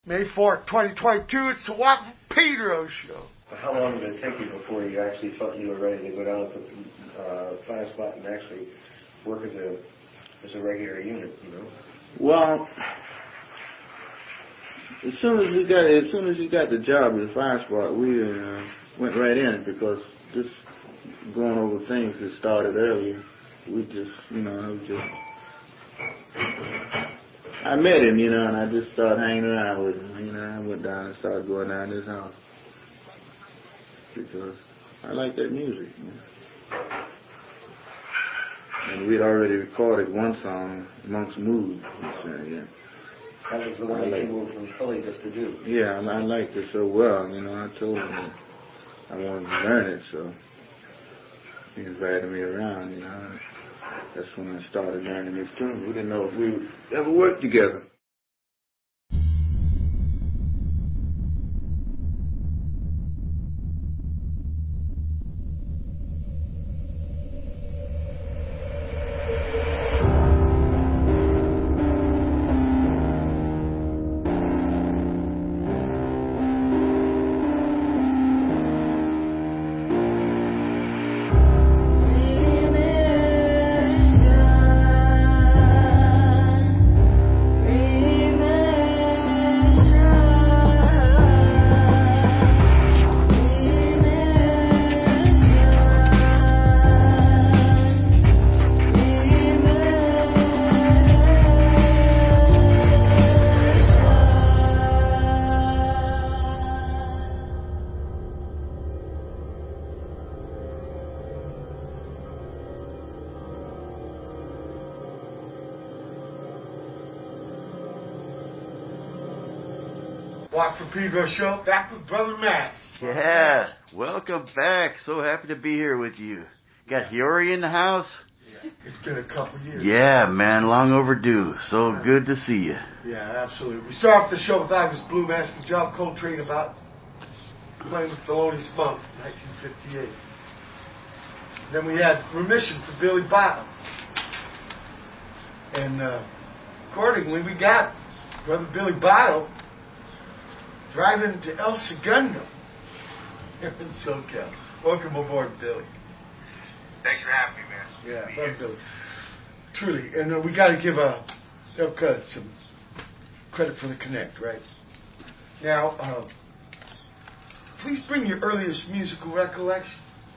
May 4th, 2022, it's the Watt from Pedro show. How long did it take you before you actually felt you were ready to go down to Fire Spot and actually work as a regular unit, you know? Well, as soon as you got the job at the Fire Spot, we went right in because just going over things that started earlier, I met him, and I just started hanging around with him. I went down and started going down to his house because I like that music. And we'd already recorded one song, Monk's Mood. That was the one that you moved from Philly just to do. Yeah, I liked it so well. I told him that I wanted to learn it, so he invited me around. That's when I started learning this tune. We didn't know if we would ever work together. Watt from Pedro show, back with Brother Matt. Yeah, welcome back. So happy to be here with you. Got Hiory in the house? Yeah, it's been a couple years. Yeah, man, long overdue. So good to see you. Yeah, absolutely. We start off the show with I Was Blue Mask and John Coltrane about playing with Thelonious Monk in 1958. Then we had Remission for Billy Bottom. And accordingly, we got Brother Billy Bottom driving to El Segundo here in SoCal. Welcome aboard, Billy. Thanks for having me, man. Yeah, Brother Billy. Truly. And we got to give some credit for the connect, right? Now, please bring your earliest musical recollection.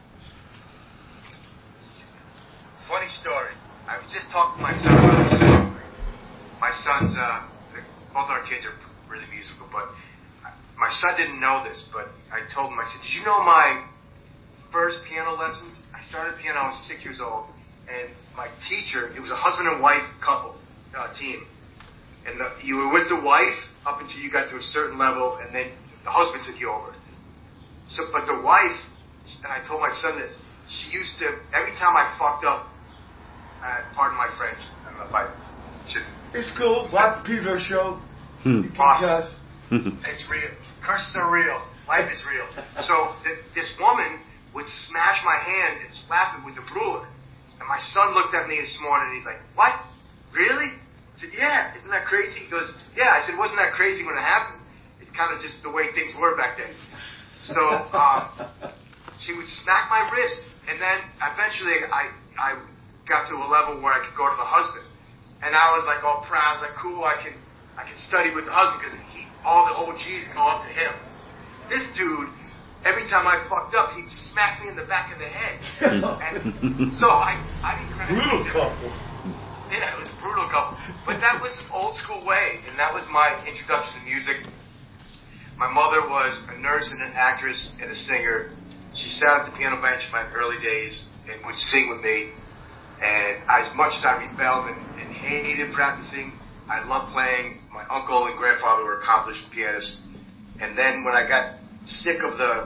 Funny story. I was just talking to my son about this. My sons, both our kids are really musical, but my son didn't know this, but I told him, I said, did you know my first piano lessons? I started piano, I was 6 years old, and my teacher, it was a husband and wife couple, team. And you were with the wife up until you got to a certain level, and then the husband took you over. So, but the wife, and I told my son this, she used to, every time I fucked up, pardon my French, I don't know if I should. It's cool, Watt Pedro show. Awesome. It's real. Curses are real. Life is real. So this woman would smash my hand and slap it with a ruler. And my son looked at me this morning and he's like, what? Really? I said, yeah. Isn't that crazy? He goes, yeah. I said, wasn't that crazy when it happened? It's kind of just the way things were back then. So she would smack my wrist. And then eventually I got to a level where I could go to the husband. And I was like all proud. I was like, cool, I can study with the husband because all the OGs go up to him. This dude, every time I fucked up, he'd smack me in the back of the head. And so I didn't crack. Brutal couple. Yeah, it was a brutal couple. But that was an old school way, and that was my introduction to music. My mother was a nurse and an actress and a singer. She sat at the piano bench in my early days and would sing with me. And as much as I rebelled and hated practicing, I loved playing. My uncle and grandfather were accomplished pianists. And then when I got sick of the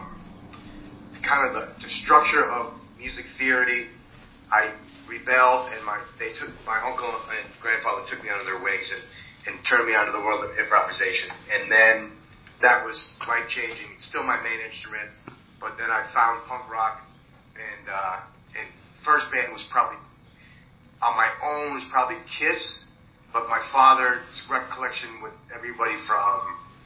structure of music theory, I rebelled, and my uncle and grandfather took me under their wings and turned me onto the world of improvisation. And then that was life-changing. Still my main instrument, but then I found punk rock, and first band was probably on my own was probably Kiss. but my father's recollection with everybody from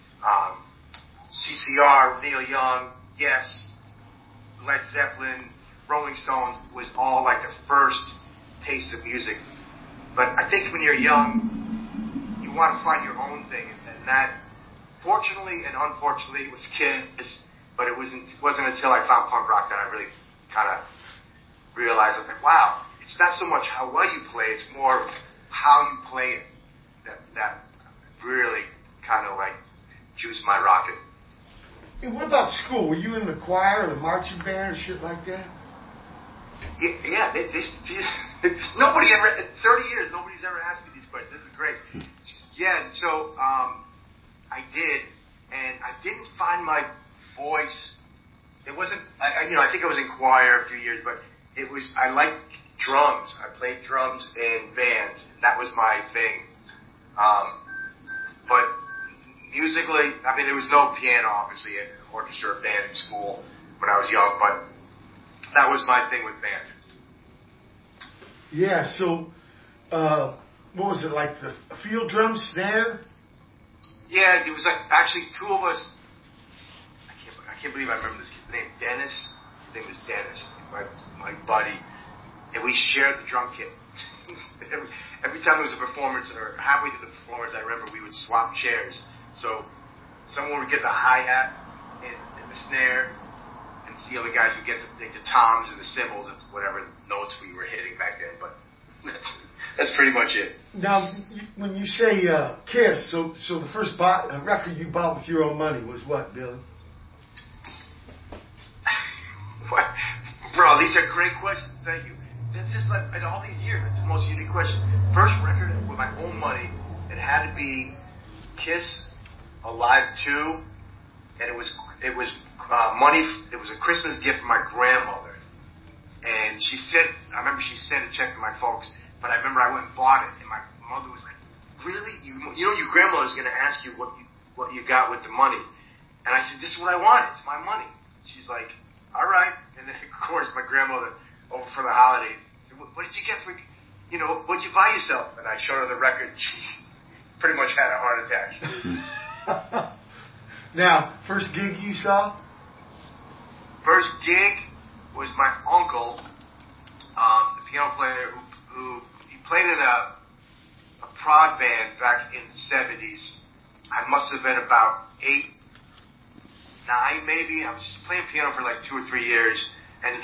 CCR, Neil Young, Yes, Led Zeppelin, Rolling Stones was all like the first taste of music. But I think when you're young, you want to find your own thing, and that, fortunately and unfortunately, was Kiss. But it wasn't until I found punk rock that I really kind of realized, I was like, wow, it's not so much how well you play, it's more how you play it that really kind of like juiced my rocket. Hey, what about school? Were you in the choir or the marching band or shit like that? Yeah, nobody ever, in 30 years, nobody's ever asked me these questions. This is great. Yeah, so I did, and I didn't find my voice. It wasn't, I think I was in choir a few years, but I liked drums. I played drums in band. That was my thing. But musically, I mean, there was no piano, obviously, in orchestra or band in school when I was young, but that was my thing with band. Yeah, so, what was it, like the field drum, snare? Yeah, it was like, actually, two of us, I can't believe I remember this kid's name, Dennis. His name was Dennis, my buddy, and we shared the drum kit. Every time there was a performance, or halfway through the performance, I remember we would swap chairs. So someone would get the hi-hat and the snare, and the other guys would get the toms and the cymbals and whatever notes we were hitting back then. But that's pretty much it. Now, when you say Kiss, so the first record you bought with your own money was what, Billy? What? Bro, these are great questions. Thank you. That's just like, in all these years, it's the most unique question. First record with my own money, it had to be Kiss Alive 2, and it was money. It was a Christmas gift from my grandmother, and I remember she sent a check to my folks, but I remember I went and bought it, and my mother was like, "Really? You know your grandmother's going to ask you what you got with the money," and I said, "This is what I want. It's my money." She's like, "All right," and then of course my grandmother, over for the holidays, said, "What did you get for, what'd you buy yourself?" And I showed her the record. She pretty much had a heart attack. Now, first gig you saw? First gig was my uncle, the piano player who he played in a prog band back in the 70s. I must have been about 8, 9 maybe. I was just playing piano for like 2 or 3 years, and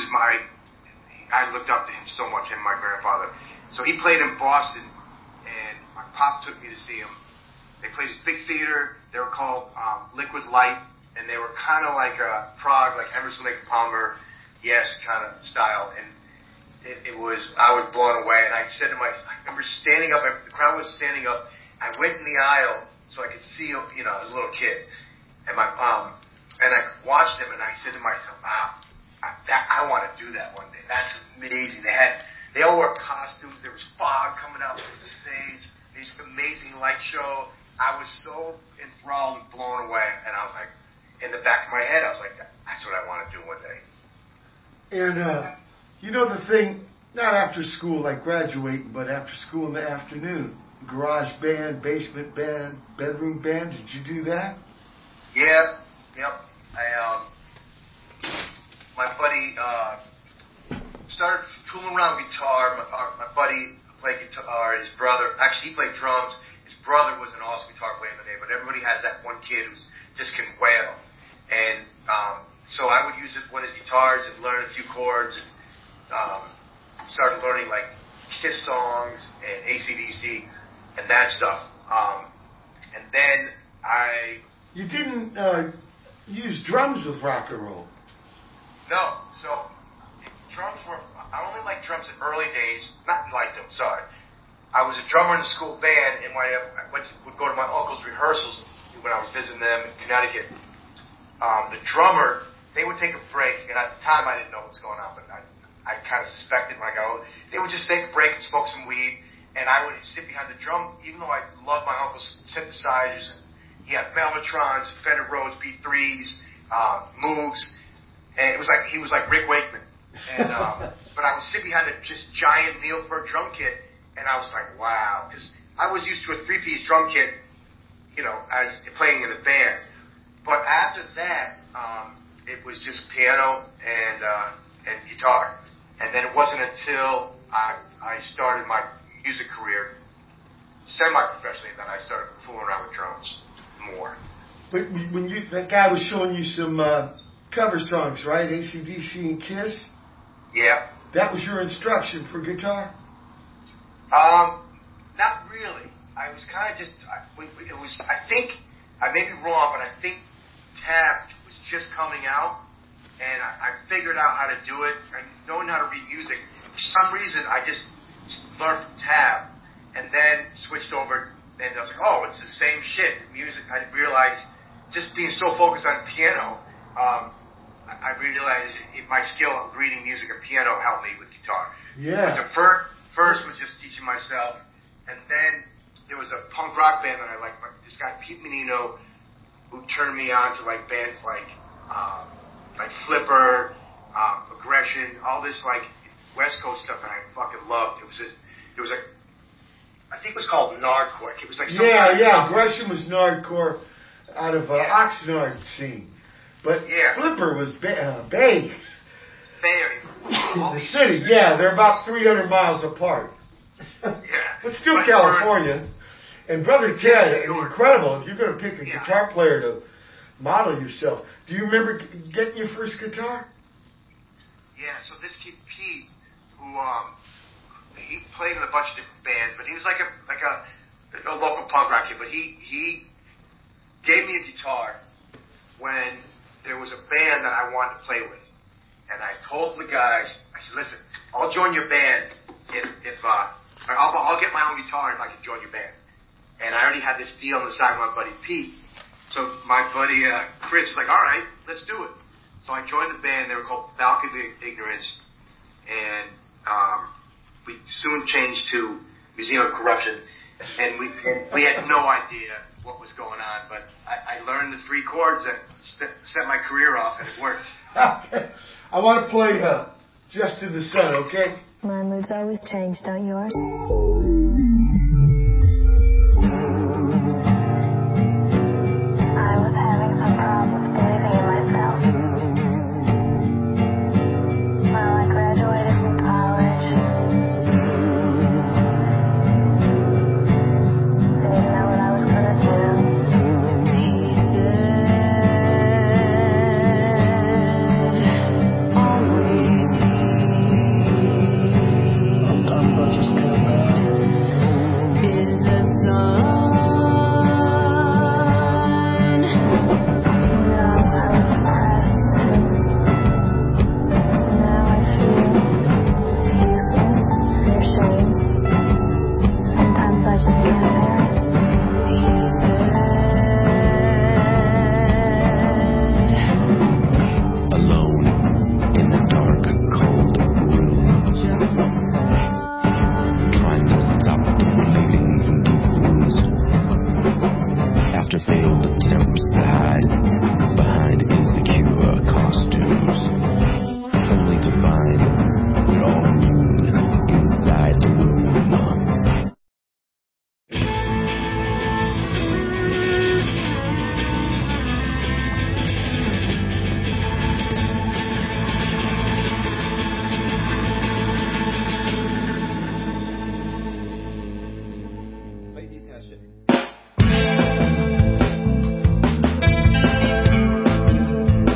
I looked up to him so much, him and my grandfather. So he played in Boston, and my pop took me to see him. They played this big theater. They were called Liquid Light, and they were kind of like a prog, like Emerson, Lake and Palmer, Yes kind of style. And I was blown away. And I remember standing up. The crowd was standing up. I went in the aisle so I could see, I was a little kid, and and I watched them, and I said to myself, wow, I want to do that one day. That's amazing. They all wore costumes. There was fog coming out from the stage. This amazing light show. I was so enthralled and blown away, and I was like, in the back of my head, I was like, that's what I want to do one day. And the thing, not after school, like graduating, but after school in the afternoon, garage band, basement band, bedroom band. Did you do that? Yeah. Yep. My buddy started fooling around with guitar. My buddy played guitar. His brother, actually, he played drums. His brother was an awesome guitar player in the neighborhood. Everybody has that one kid who just can wail. And so I would use one of his guitars and learn a few chords, and started learning like Kiss songs and AC/DC and that stuff. And then You didn't use drums with rock and roll. No. So I only liked drums in early days. Not liked them, sorry. I was a drummer in the school band, and when I would go to my uncle's rehearsals when I was visiting them in Connecticut. The drummer, they would take a break, and at the time I didn't know what was going on, but I kind of suspected when I got older. They would just take a break and smoke some weed, and I would sit behind the drum, even though I loved my uncle's synthesizers. And he had Mellotrons, Fender Rhodes B3s, Moogs, and he was like Rick Wakeman. And but I would sit behind this giant Neil Peart drum kit, and I was like, wow, because I was used to a 3-piece drum kit, as playing in a band. But after that, it was just piano and guitar. And then it wasn't until I started my music career semi-professionally that I started fooling around with drums more. But when that guy was showing you some cover songs, right? AC/DC and Kiss? Yeah. That was your instruction for guitar? Not really. I was kind of just, it was, I think, I may be wrong, but I think tab was just coming out, and I figured out how to do it, and knowing how to read music. For some reason, I just learned from tab, and then switched over, and I was like, oh, it's the same shit. Music, I realized, just being so focused on piano, I realized my skill of reading music and piano helped me with guitar. Yeah. But the first was just teaching myself, and then there was a punk rock band that I liked. This guy Pete Menino, who turned me on to like bands like Flipper, Aggression, all this like West Coast stuff that I fucking loved. It was I think it was called Nardcore. It was like some kind of Aggression was Nardcore out of Oxnard scene. But Flipper was Bay Area. The city, they're about 300 miles apart. But still California. And Brother Ted, incredible. If you're going to pick a guitar player to model yourself. Do you remember getting your first guitar? Yeah, so this kid Pete, who he played in a bunch of different bands, but he was like a local punk rock kid. But he gave me a guitar when there was a band that I wanted to play with. And I told the guys, I said, listen, I'll join your band if I'll get my own guitar if I can join your band. And I already had this deal on the side with my buddy Pete. So my buddy Chris was like, all right, let's do it. So I joined the band. They were called Balcony of Ignorance. And we soon changed to Museum of Corruption. And we had no idea what was going on. But I learned the 3 chords that set my career off, and it worked. I want to play Just in the Sun, okay? My moods always change, don't yours? I was having some problems believing in myself. Well, I graduated from college. Didn't know what I was going to do. He said, all we need. Sometimes I just can't wait. Is the sun. I was depressed. Now I feel useless and ashamed. Sometimes I just can't bear it. He said, alone in the dark, cold room, trying to stop the bleeding from deep wounds. After failed attempts to hide behind insecure costumes, only to find it all new inside the room. Pay attention.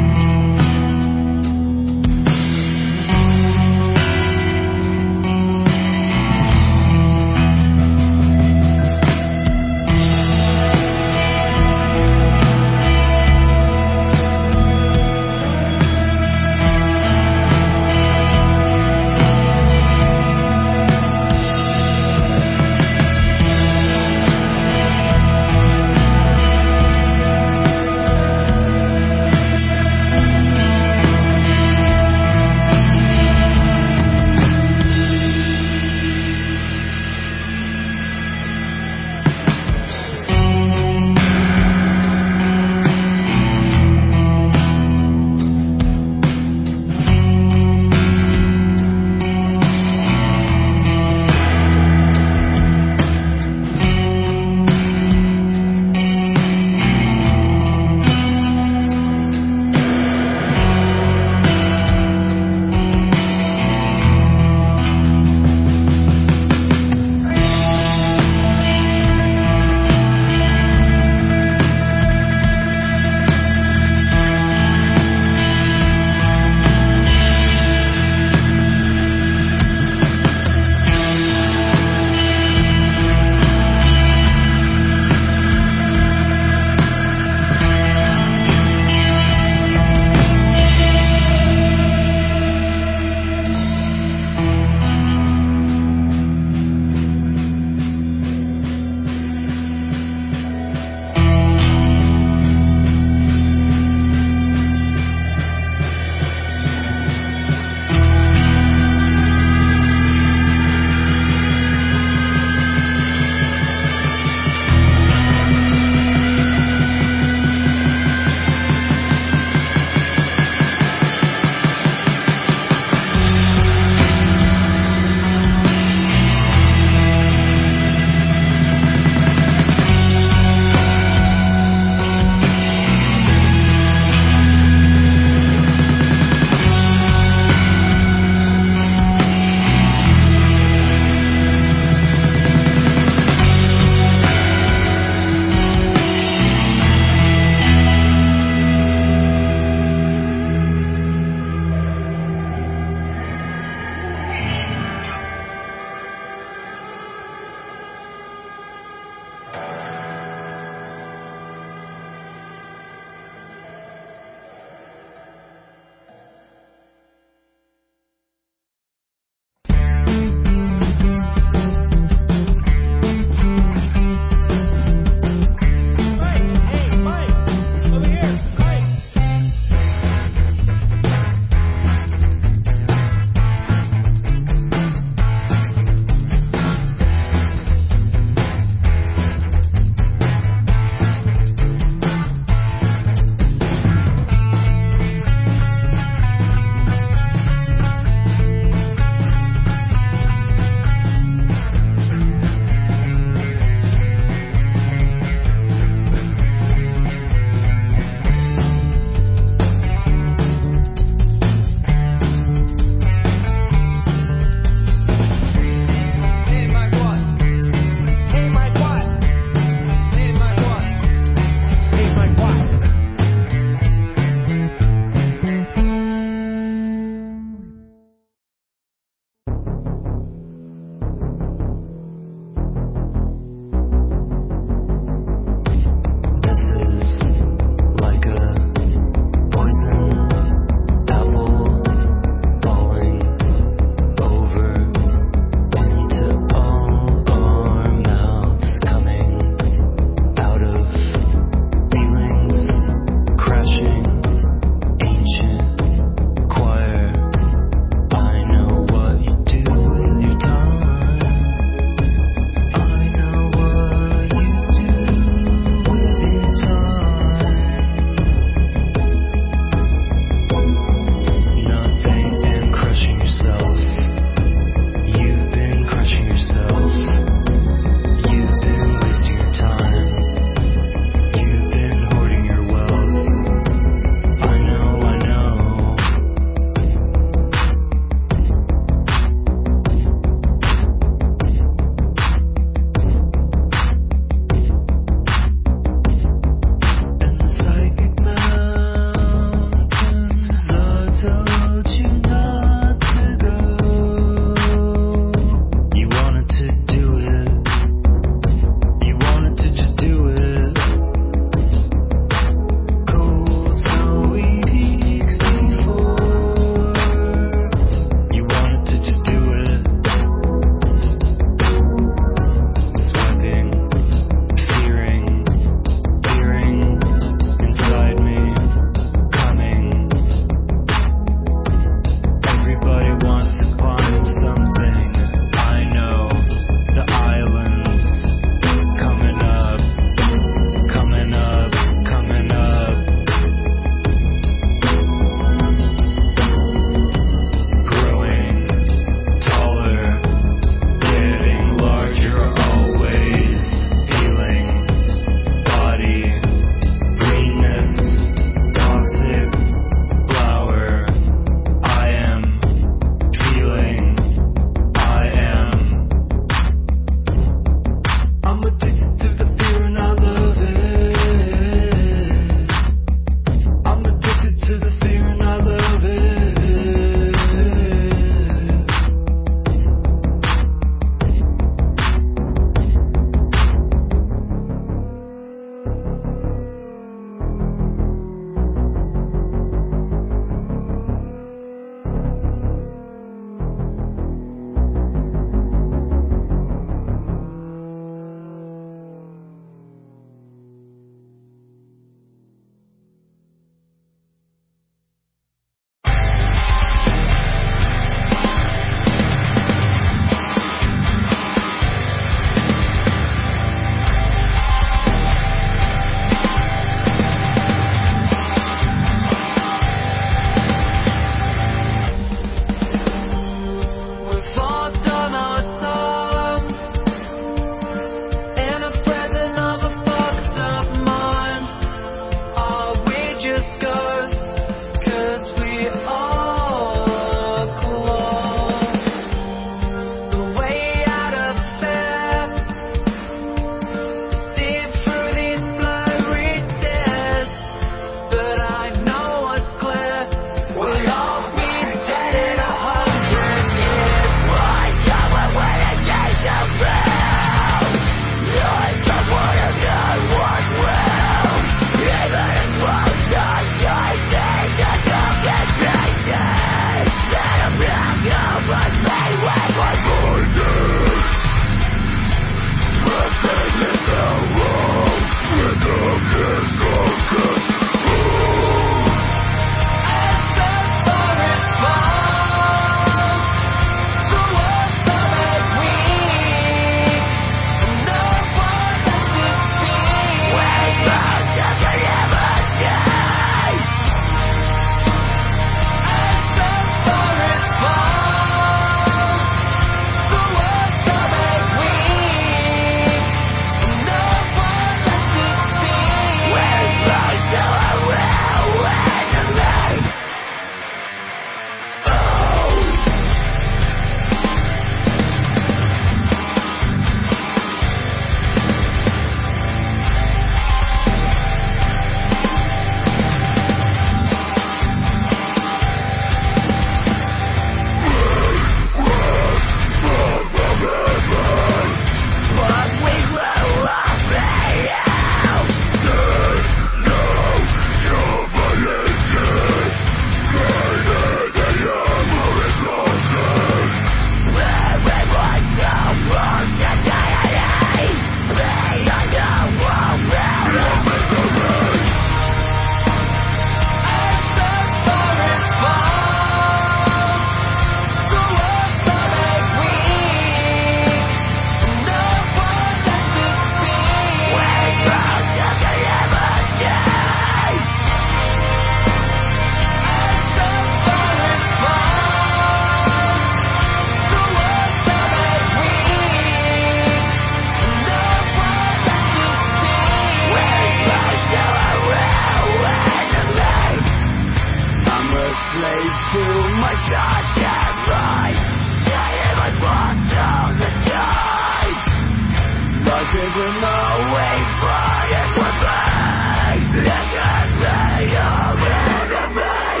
slave to my goddamn life. I even walk down the tide. Life isn't the way for it would be. It can be your enemy.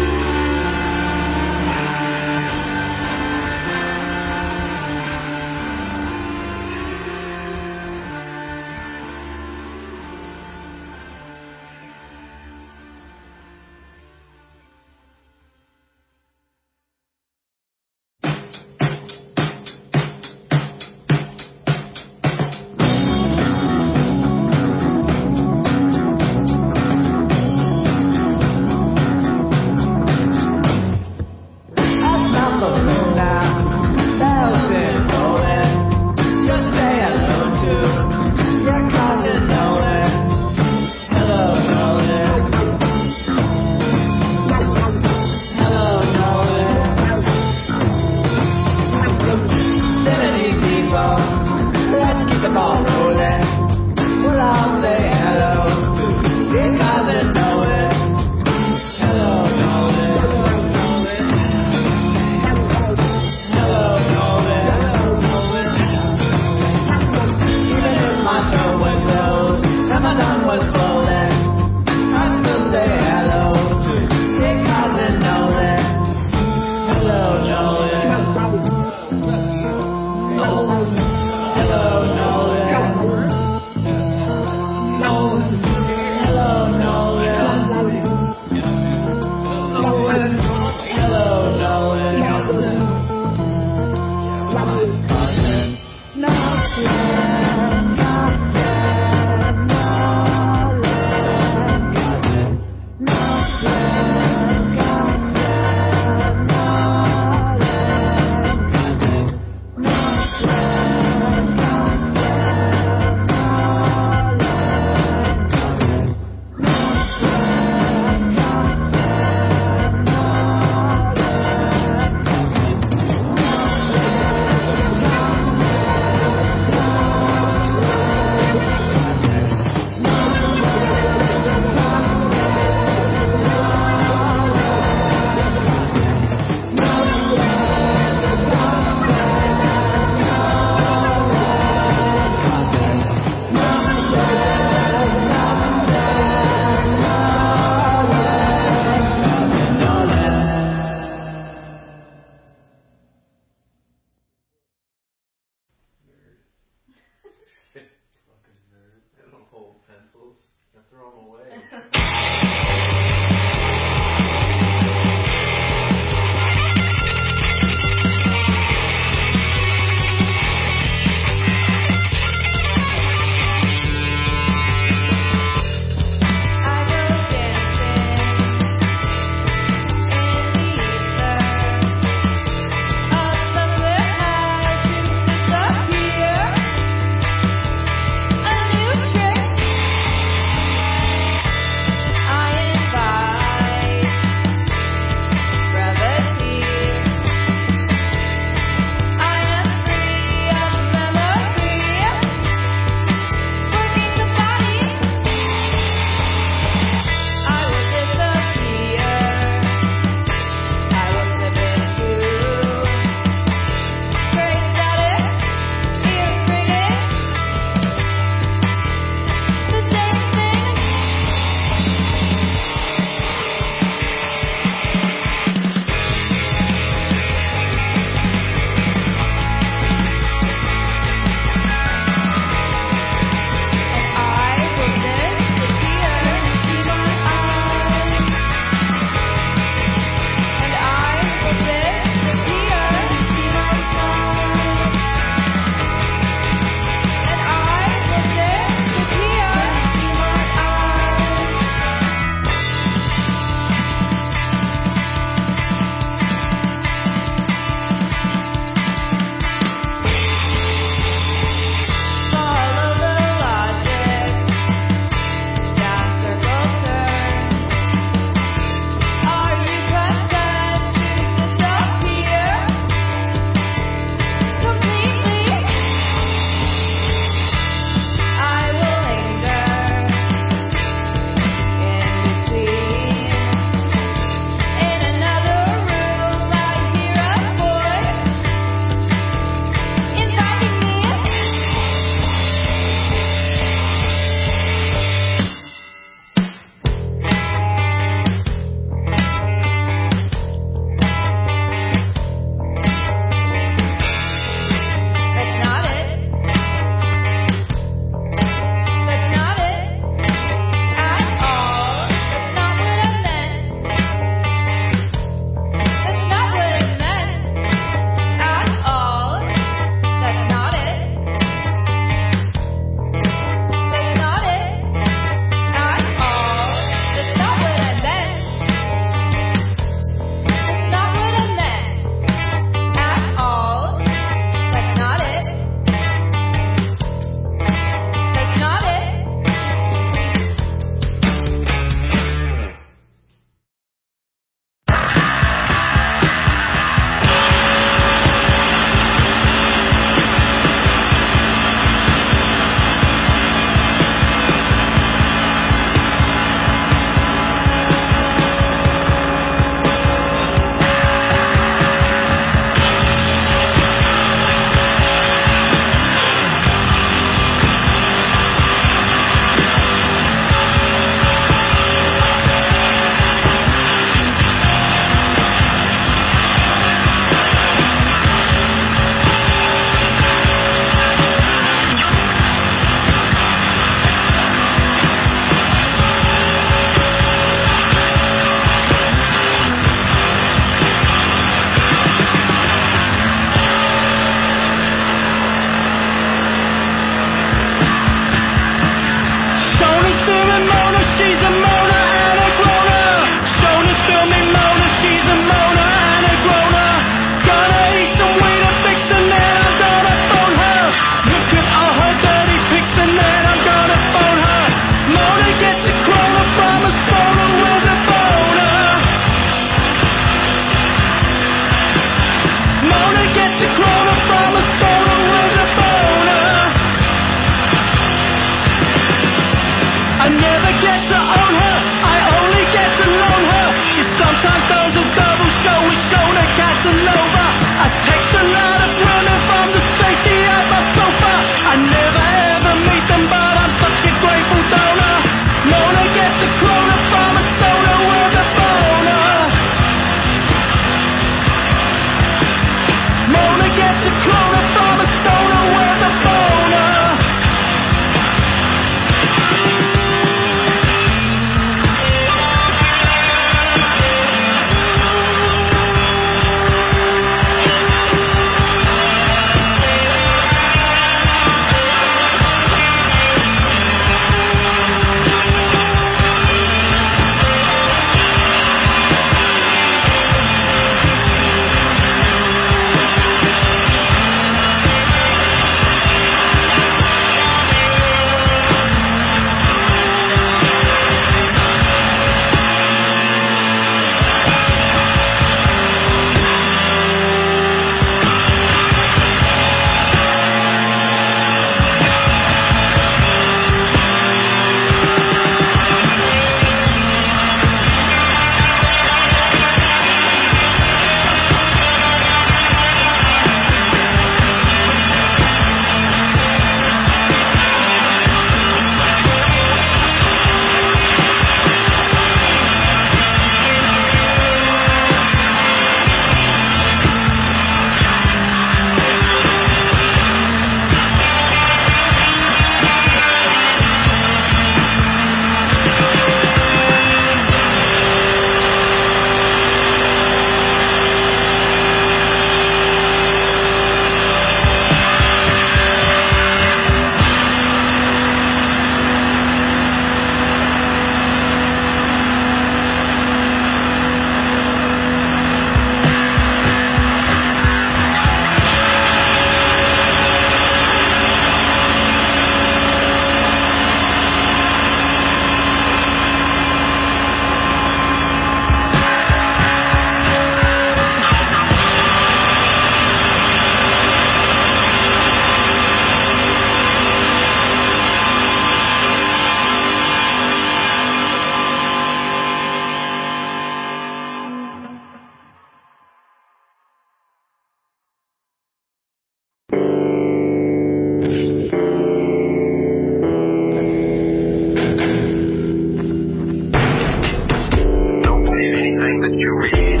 that you read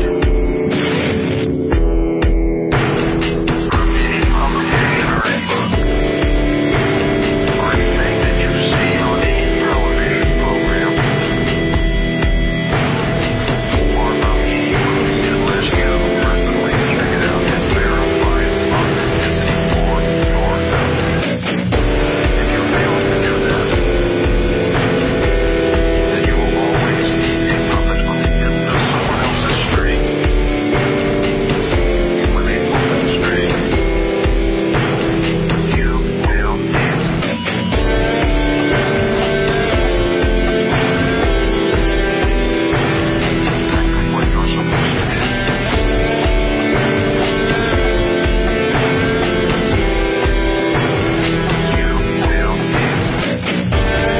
from any publication or any book, or anything that you see on any television program, or from any movie unless you personally check it out and verify its authenticity for yourself. If you fail to do that, then you will always be a puppet on the end of someone else's string. And when they pull that string, you will dance. Exactly what you're supposed to do. You will dance.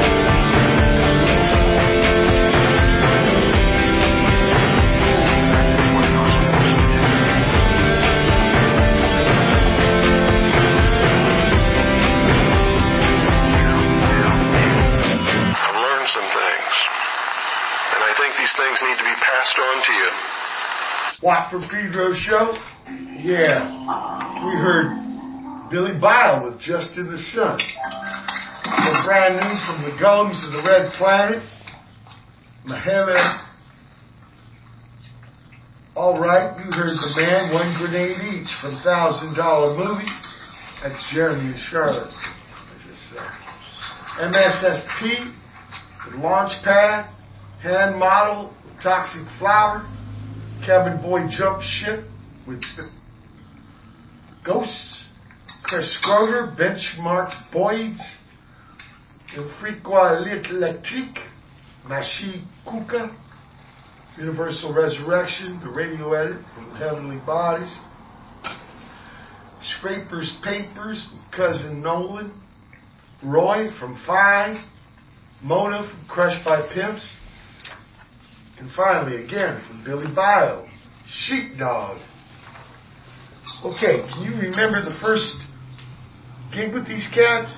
Exactly what you're supposed to do. I've learned some things, and I think these things need to be passed on to you. Watt from Pedro show? Yeah. We heard Billy Bile with Just in the Sun. Some brand new from the Gums of the Red Planet. Mahela. Alright, you heard The Man, One Grenade Each from $1,000 Movie. That's Jeremy and Charlotte. MSSP, the Launchpad, Hand Model, Toxic Flower, Cabin Boy Jump Ship with Ghosts, Chris Schroeder, Benchmark Boyds, Infrequa Electrique, Mashi Kuka, Universal Resurrection, the radio edit from Heavenly Bodies, Scrapers Papers, Cousin Nolan, Roy from Five, Mona from Crushed by Pimps, and finally, again, from Billy Bio, Sheepdog. Okay, can you remember the first gig with these cats?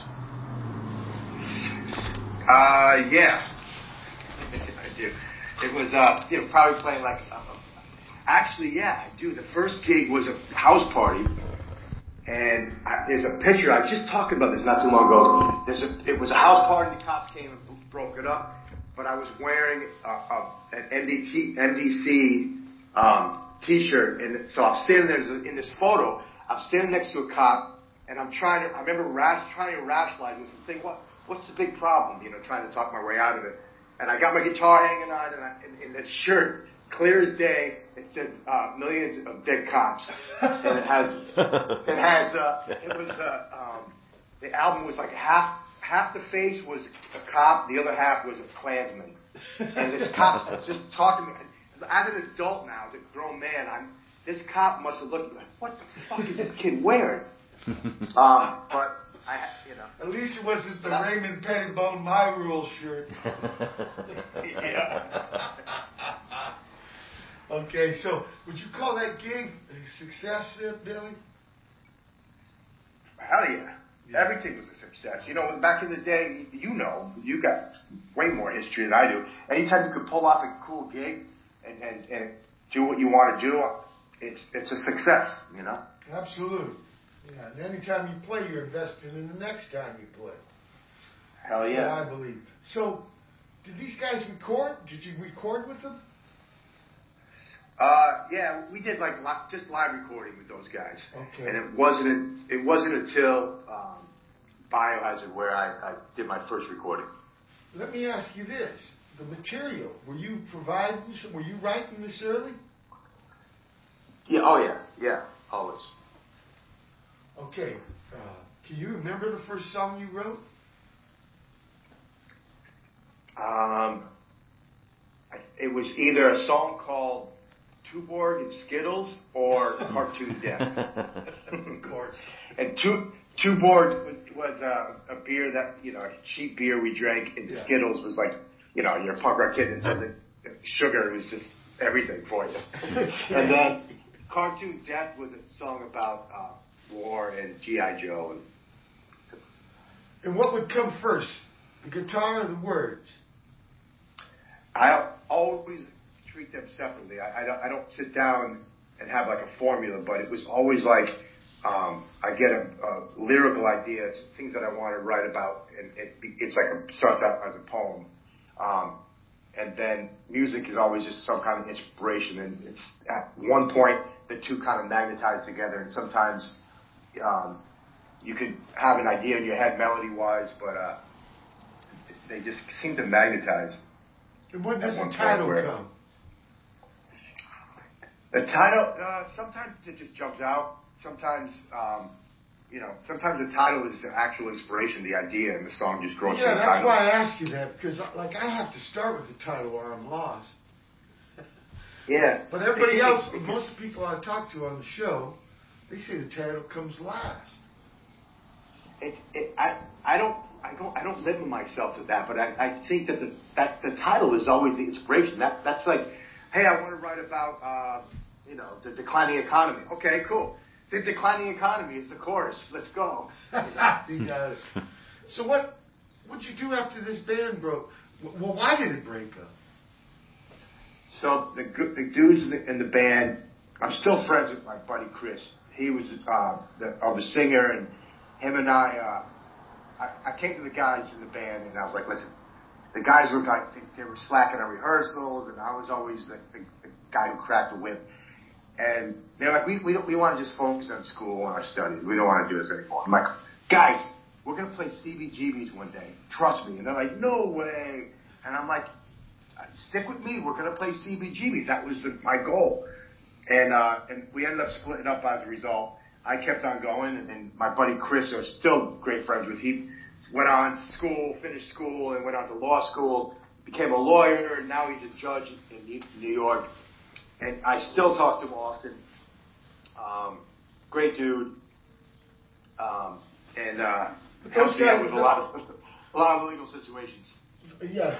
Yeah. I do. It was, probably playing like, actually, yeah, I do. The first gig was a house party, and there's a picture. I was just talking about this not too long ago. It was a house party. The cops came and broke it up, but I was wearing an MDC T-shirt, and so I'm standing there in this photo. I'm standing next to a cop, and I remember trying to rationalize with him, think, what's the big problem? Trying to talk my way out of it. And I got my guitar hanging on, and in that shirt, clear as day, it said millions of dead cops, and the album was like half the face was a cop, the other half was a Klansman, and this cop was just talking to me. As an adult now, as a grown man, this cop must have looked like, what the fuck is this kid wearing? But At least it wasn't the Raymond Pettibone My Rules shirt. Yeah. Okay, so would you call that gig a success there, Billy? Hell yeah. Everything was a success. Back in the day, you got way more history than I do. Anytime you could pull off a cool gig and do what you want to do, it's a success, Absolutely. Yeah, and anytime you play, you're investing in the next time you play. Hell yeah. I believe. So, did these guys record? Did you record with them? Yeah, we did just live recording with those guys. Okay. And it wasn't until Biohazard where I did my first recording. Let me ask you this: the material, were you providing? Were you writing this early? Yeah. Oh yeah. Always. Okay. Can you remember the first song you wrote? It was either a song called Tuborg and Skittles or Cartoon Death. Of course. And Tuborg was a beer that, a cheap beer we drank, and Skittles was like, you're a punk rock kid, and so the sugar was just everything for you. And then Cartoon Death was a song about war and G.I. Joe. And what would come first, the guitar or the words? I always treat them separately. I don't sit down and have like a formula, but it was always like I get a lyrical idea, it's things that I want to write about, and it's like starts out as a poem. And then music is always just some kind of inspiration, and it's at one point the two kind of magnetize together, and sometimes you could have an idea in your head melody-wise, but they just seem to magnetize. And when does the title come? The title, sometimes it just jumps out. Sometimes, sometimes the title is the actual inspiration, the idea, and the song just grows from the title. Yeah, that's why I asked you that, because like I have to start with the title or I'm lost. Yeah. But everybody else, most people I talk to on the show, they say the title comes last. I don't limit myself to that, but I think that the title is always the inspiration. That's like, hey, I want to write about the declining economy. Okay, cool. The declining economy is the chorus. Let's go. You got it. So what'd you do after this band broke? Well, why did it break up? So the dudes in the band, I'm still friends with my buddy Chris. He was the singer, and him and I came to the guys in the band, and I was like, listen, the guys they were slacking at rehearsals, and I was always the guy who cracked the whip. And they're like, we want to just focus on school and our studies. We don't want to do this anymore. I'm like, guys, we're going to play CBGBs one day. Trust me. And they're like, no way. And I'm like, stick with me. We're going to play CBGBs. That was my goal. And we ended up splitting up as a result. I kept on going, and my buddy Chris, I was still great friends with. He went on to school, finished school, and went on to law school, became a lawyer, and now he's a judge in New York. And I still talk to him often. Great dude. Helps me out with a lot of legal situations. Yeah.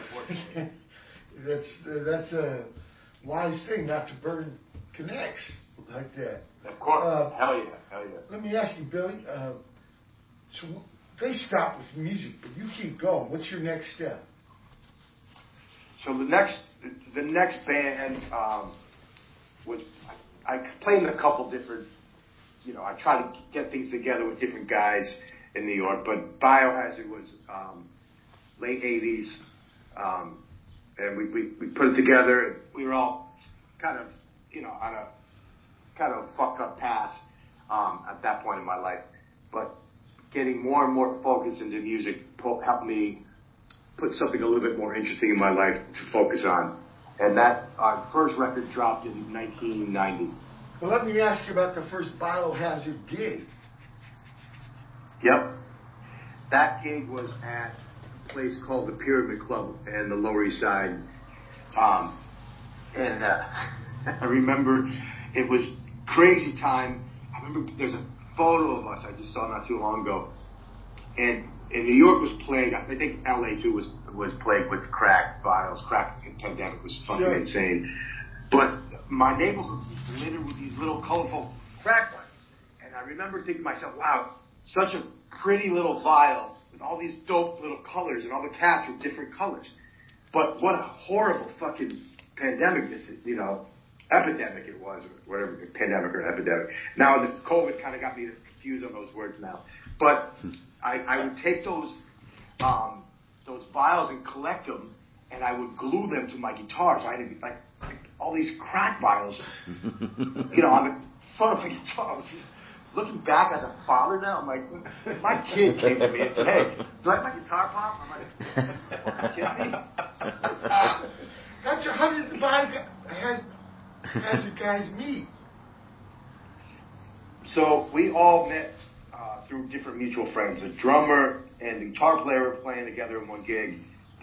That's a wise thing not to burn connects like that. Of course. Hell yeah. Let me ask you, Billy. So they stopped with music, but you keep going. What's your next step? So the next band was I played in a couple different. I tried to get things together with different guys in New York, but Biohazard was late '80s, and we put it together. And we were all kind of on a kind of fucked up path at that point in my life, but getting more and more focused into music helped me put something a little bit more interesting in my life to focus on. And that our first record dropped in 1990. Well, let me ask you about the first Biohazard gig. Yep. That gig was at a place called the Pyramid Club in the Lower East Side. I remember it was crazy time. I remember there's a photo of us I just saw not too long ago. And New York was plagued. I think LA too was plagued with crack vials. Crack pandemic was fucking insane. But my neighborhood was littered with these little colorful crack vials. And I remember thinking to myself, wow, such a pretty little vial with all these dope little colors, and all the caps were different colors. But what a horrible fucking pandemic this is, epidemic it was, or whatever, pandemic or epidemic. Now the COVID kind of got me confused on those words now. But I would take those vials and collect them, and I would glue them to my guitar. So I had to be like all these crack vials, on the front of my guitar. I was just looking back as a father now. I'm like, my kid came to me and said, "Hey, do you like my guitar pop?" I'm like, "Are you kidding me?" How did the Biohazard guys meet? So we all met through different mutual friends. The drummer and the guitar player were playing together in one gig.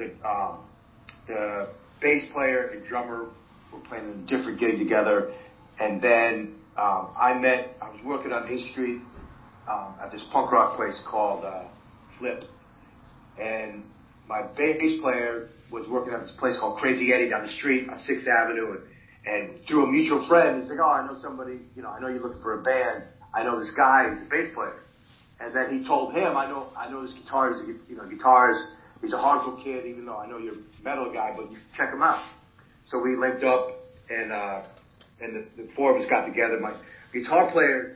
The bass player and drummer were playing in a different gig together. And then I was working on A Street at this punk rock place called Flip. And my bass player was working at this place called Crazy Eddie down the street on 6th Avenue. And through a mutual friend, he's like, "Oh, I know somebody, I know you're looking for a band. I know this guy, he's a bass player." And then he told him, I know this guitarist, he's a hardcore kid, even though I know you're a metal guy, but you check him out. So we linked up, and the four of us got together. My guitar player,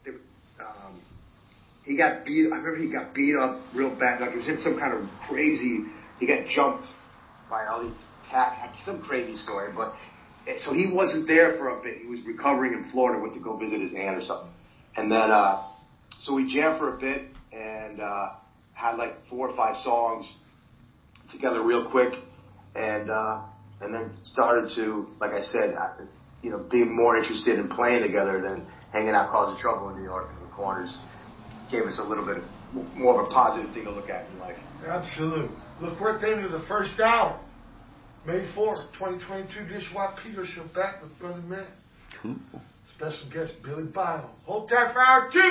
he got beat. I remember he got beat up real bad. Like he was in some kind of crazy. He got jumped by all these cats. Some crazy story, but so he wasn't there for a bit. He was recovering in Florida, went to go visit his aunt or something, and then so we jammed for a bit and had like 4 or 5 songs together real quick, and then started to, like I said, being more interested in playing together than hanging out causing trouble in New York in the corners. Gave us a little bit more of a positive thing to look at in life. Absolutely. Look, we're at the end of the first hour. May 4th, 2022, Dishwa Peter Show back with Brother Matt. Cool. Special guest Billy Bile. Hold tight for hour 2.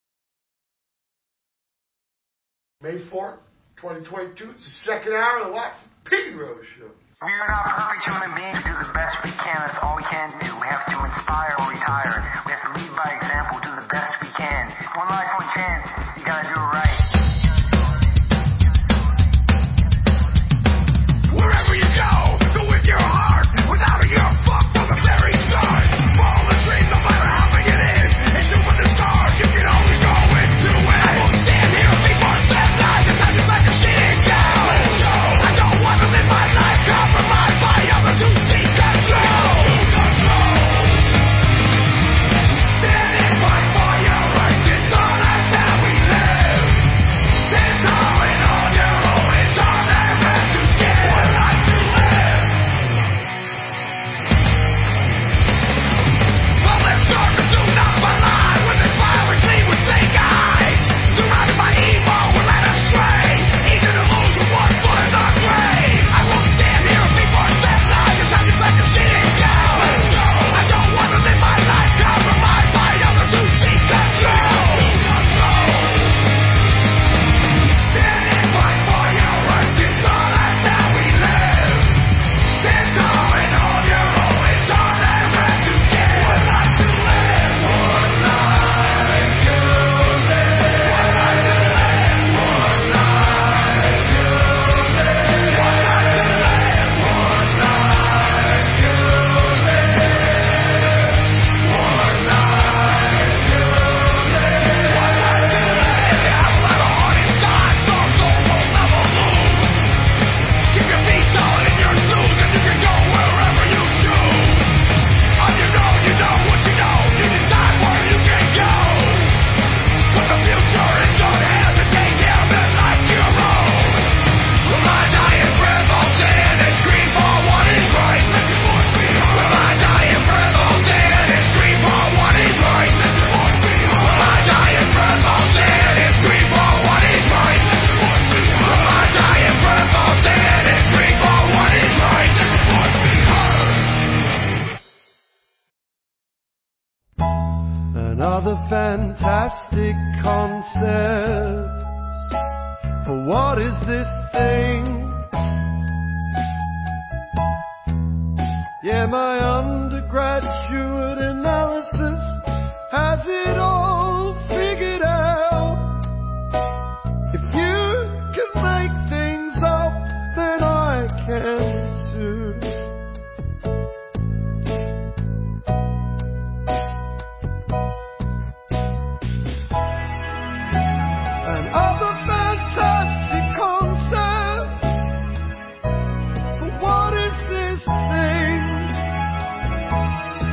May 4th, 2022. It's the second hour of the Watt Pedro Show. We are not perfect human beings. Do the best we can. That's all we can do. We have to inspire or retire. We have to lead by example. Do the best we can. One life, one chance. You gotta do it right. Wherever you go with your heart. Without a give a fuck from the very start. Follow the dream, no matter how big it is. And shoot for the stars, you can only go into it. I won't stand here before that life. Cause I'm just like a shit down. I don't want to live my life compromised by others who seek control. Stand and fight for your rights. It's all that's how we live. Stand tall and on your own. It's all that has to give. What life to live. Well, let's start to do not lie. With this violence, lead with snake eyes. Surrounded by evil, we're led astray. Easy to lose with 1 foot in our grave. I won't stand here before that lie. Cause I'm just like a shitty cow. I don't want to live my life compromised by others who seek control. Stand and fight for your rights. It's all that's how we live. Stand tall and hold your own. It's all that has to give. One life to live. One life to live. One life to live. One life to live. One life to live. One life to live. One life to live. One life to live. Have a lot of heart inside, so soul won't never lose. Keep your feet solid in your shoes, and you can go wherever you choose. On your own, you know what you know. You decide where you can go. But the future is your hands, and take care of it like your own. Will I die in prayer, fall stand and scream for what is right? Let your voice be heard. Will I die in prayer, fall stand and scream for what is right? Let your voice be heard. Will I die in prayer, fall stand and scream for what is right? Let your voice be heard. Will I die in prayer, fall stand and scream for what is right? Let your voice be heard. Another fantastic concept. For what is this thing? Yeah, my undergraduate analysis has it all figured out. If you can make things up, then I can too. Another fantastic concept. For what is this thing?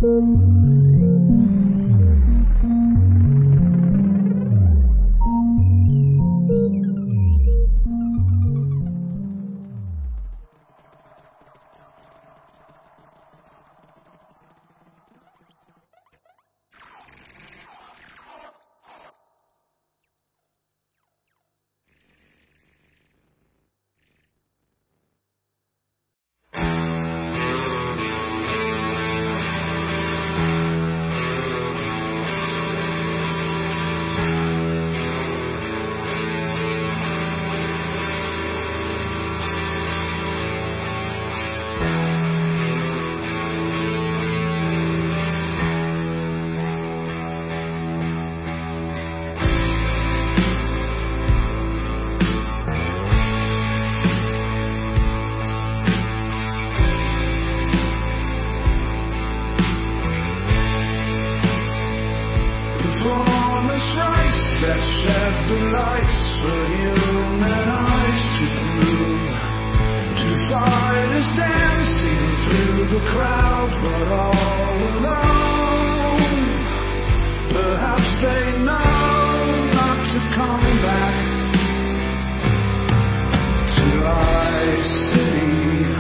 That shed the lights for human eyes to view. Two fighters dancing through the crowd, but all alone. Perhaps they know not to come back to Ice City.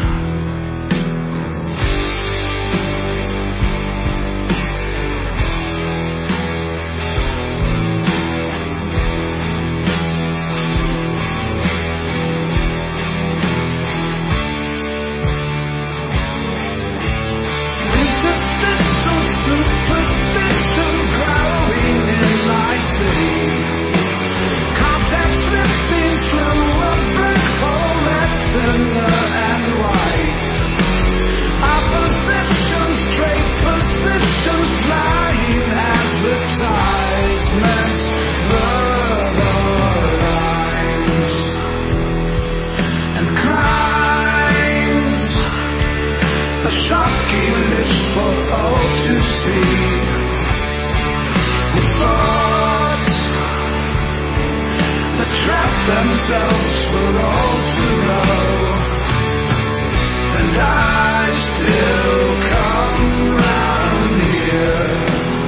Themselves for all to know, and I still come round here.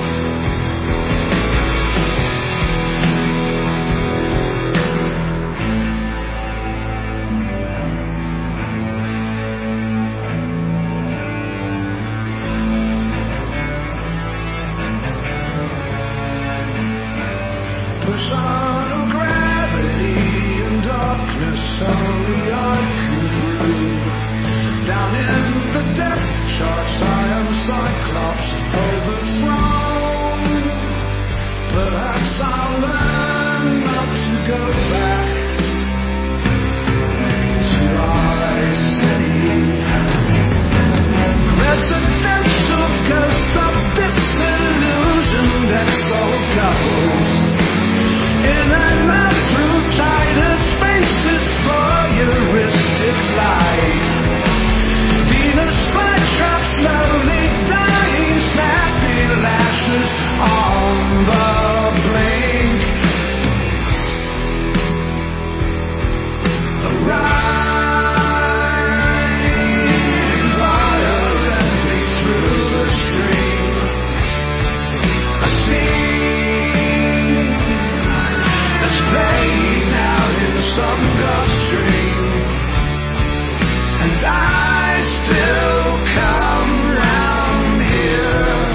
Push on gravity and darkness, only I can brew. Down in the depth charts, I am Cyclops overthrown. Perhaps I'll learn not to go back to Ice City. Residential ghosts of disillusioned ex-old couples in and out through tighter spaces, voyeuristic light. Venus flytraps slowly dying, snappy lashes on the blink. Riding violently through the stream. A scene that's playing out in some Gulf Stream, and I still come round here.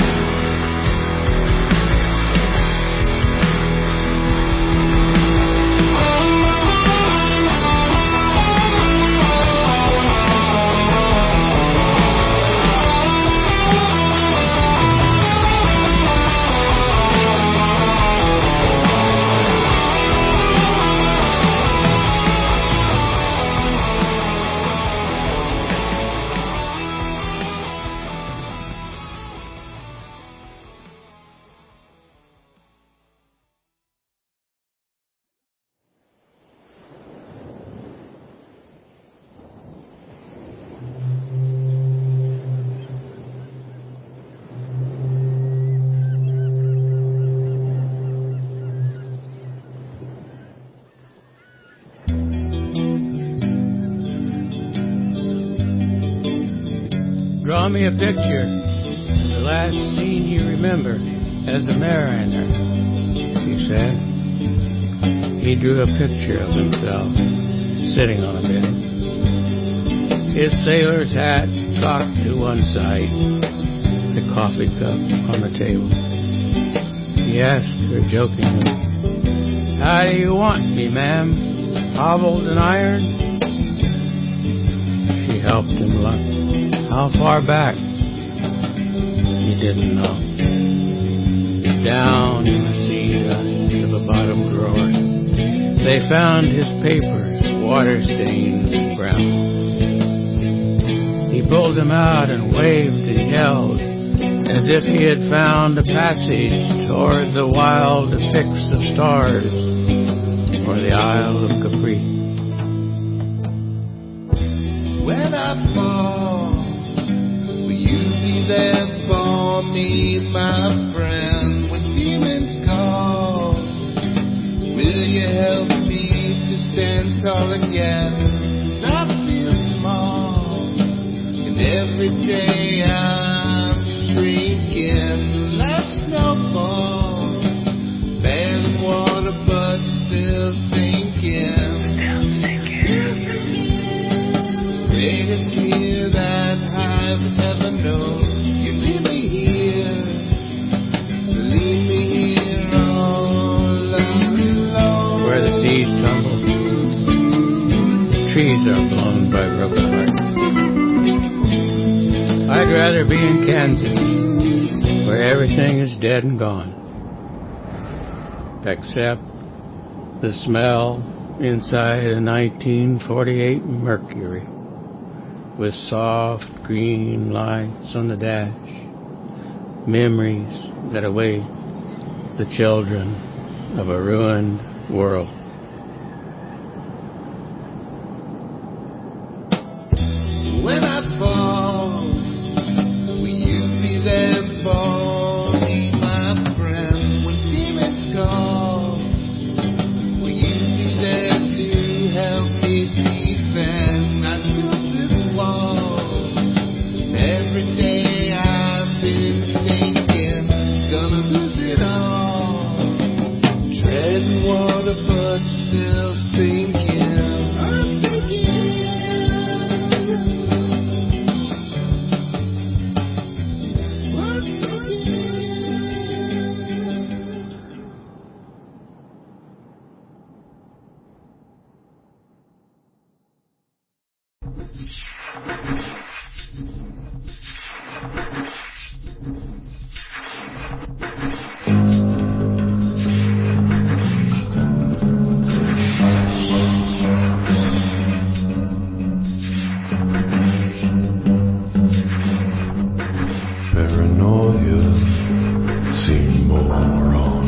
Draw me a picture of the last scene you remember as a mariner, he said. He drew a picture of himself sitting on a bed. His sailor's hat cocked to one side, the coffee cup on the table. He asked her jokingly, "How do you want me, ma'am? Hobbled and ironed?" She helped him look. How far back? He didn't know. Down in the sea dust of a bottom drawer, they found his papers, water-stained and brown. He pulled them out and waved and yelled, as if he had found a passage toward the wild affix of stars or the Isle of Capri. When I fall, will you be there for me, my friend? When demons call, will you help me to stand tall again? I feel small, and every day I'm shrinking like snowball, bearing water but still sinking. Greatest fear that I've ever known. You leave me here all alone. Where the seas tumble, trees are blown by broken hearts. I'd rather be in Kansas, where everything is dead and gone, except the smell inside a 1948 Mercury, with soft green lights on the dash, memories that await the children of a ruined world. When I fall, will you be there for me, my friend? When demons call, will you be there to help me defend? I built this wall. Every day I've been thinking, gonna lose it all. Treading water but still sinking. I'm sinking. Paranoia seemed more on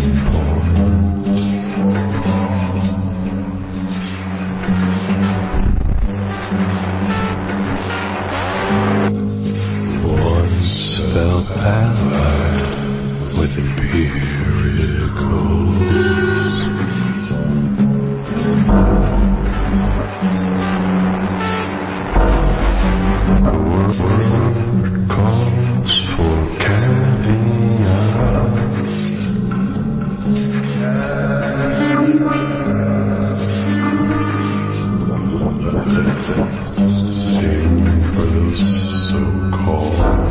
point. Once felt allied with empiricals. The word calls for caveats. Simple so-called.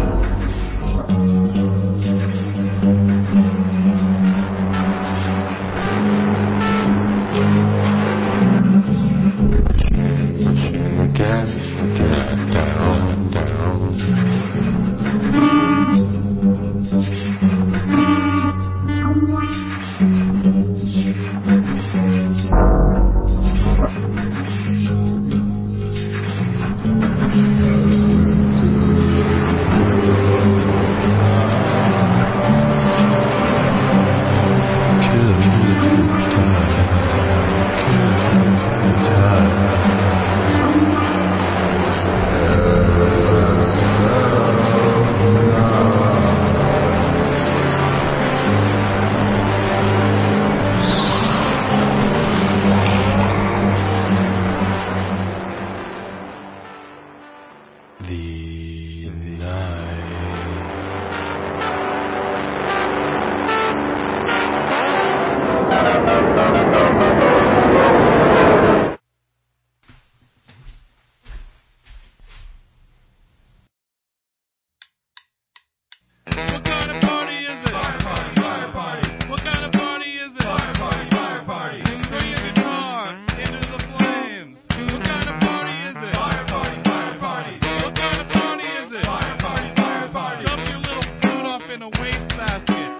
a wastebasket.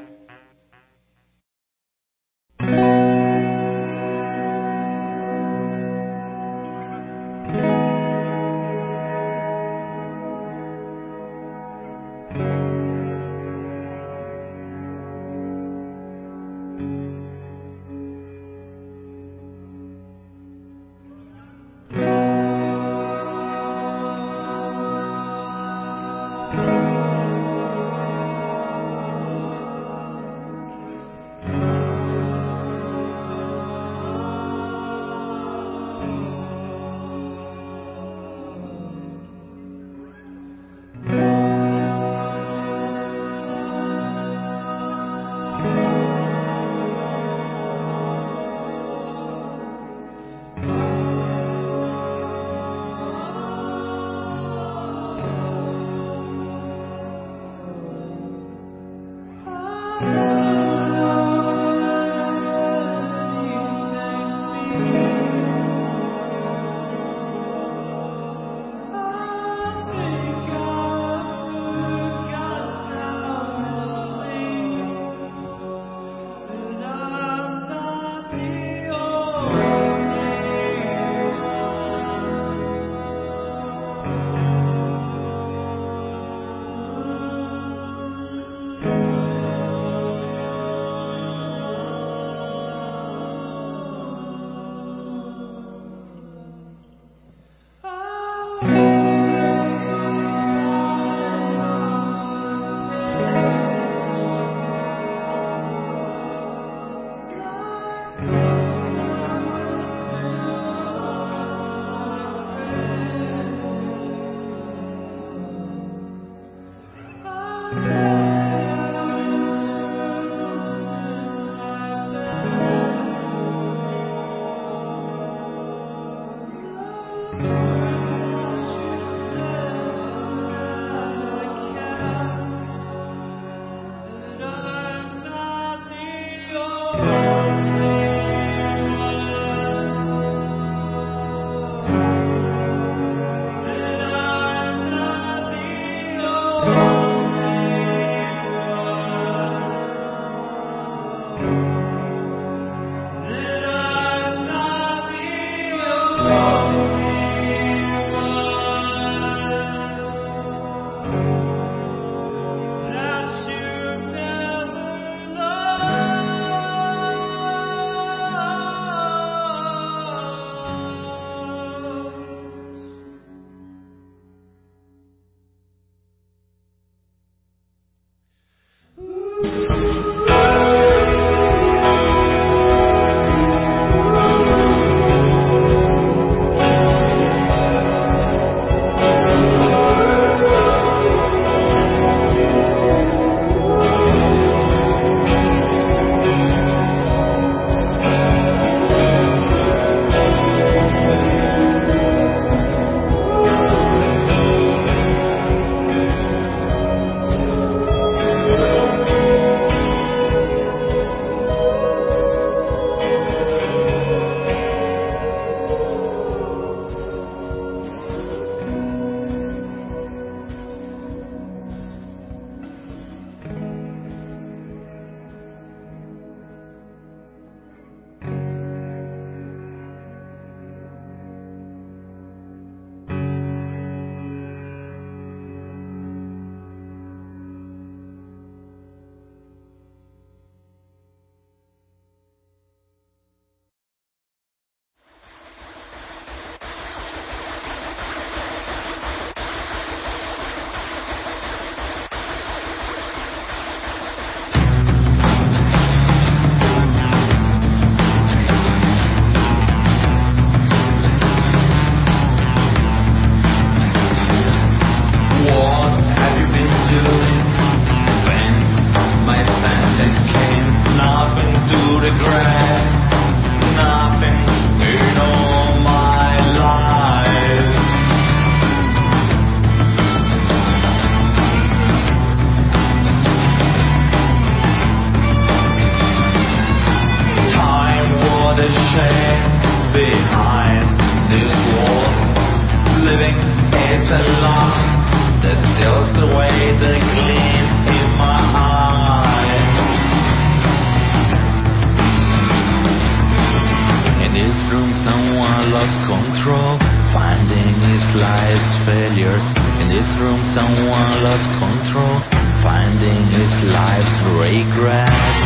regret.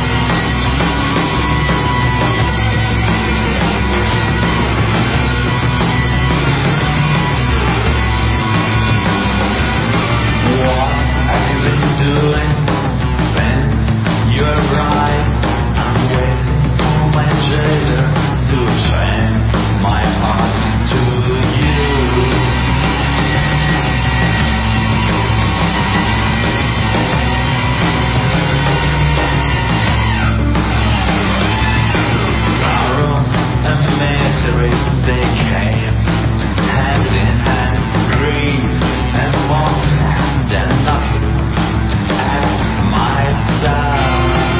What have you been doing since you arrived? I'm waiting for my jailer to send my heart to you. Sorrow and misery, they came hand in hand, grief and mourning, and knocking at my side.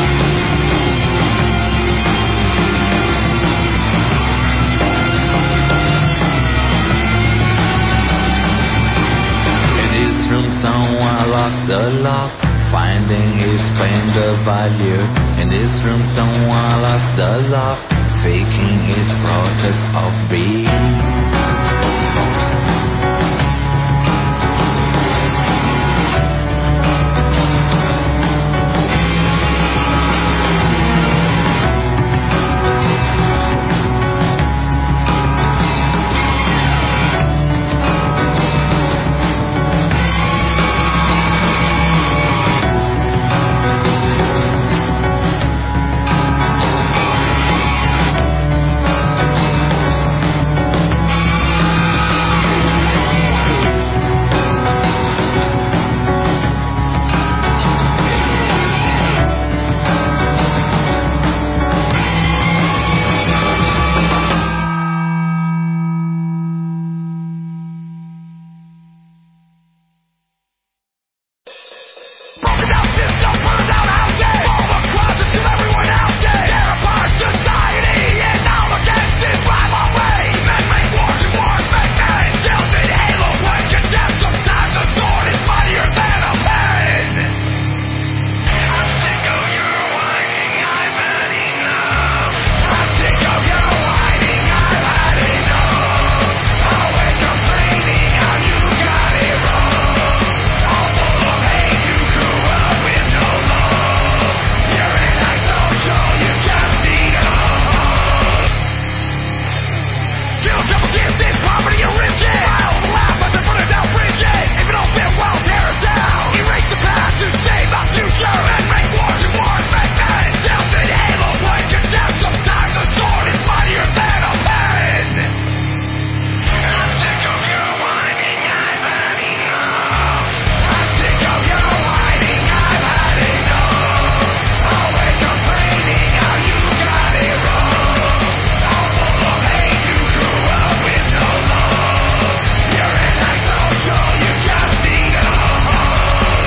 In this room someone lost a love, finding his pain the value. In this room someone lost a love, seeking his process of being. Broken down systems, burned out houses, all the closets of everyone else's. Tear apart society, and now against its rival ways. Men make wars and wars make men. Tilted halo when condemned. Sometimes a sword is mightier than a pen. I'm sick of your whining, I've had enough. I'm sick of your whining, I've had enough. Always complaining how you got it wrong. All full of hate, you grew up with no love. You're antisocial, you just need a hug. Kill double distance, poverty and riches. Smile, laugh as they're burning down bridges. If it don't fit well, tear it down. Erase the past to save our future. Men make wars and wars make men. Tilted halo when condemned. Sometimes a sword is mightier than a pen. I'm sick of your whining, I've had enough. I'm sick of your whining, I've had enough. Always complaining how you got it wrong. All full of hate, you grew up with no love. You're antisocial, you just need a hug.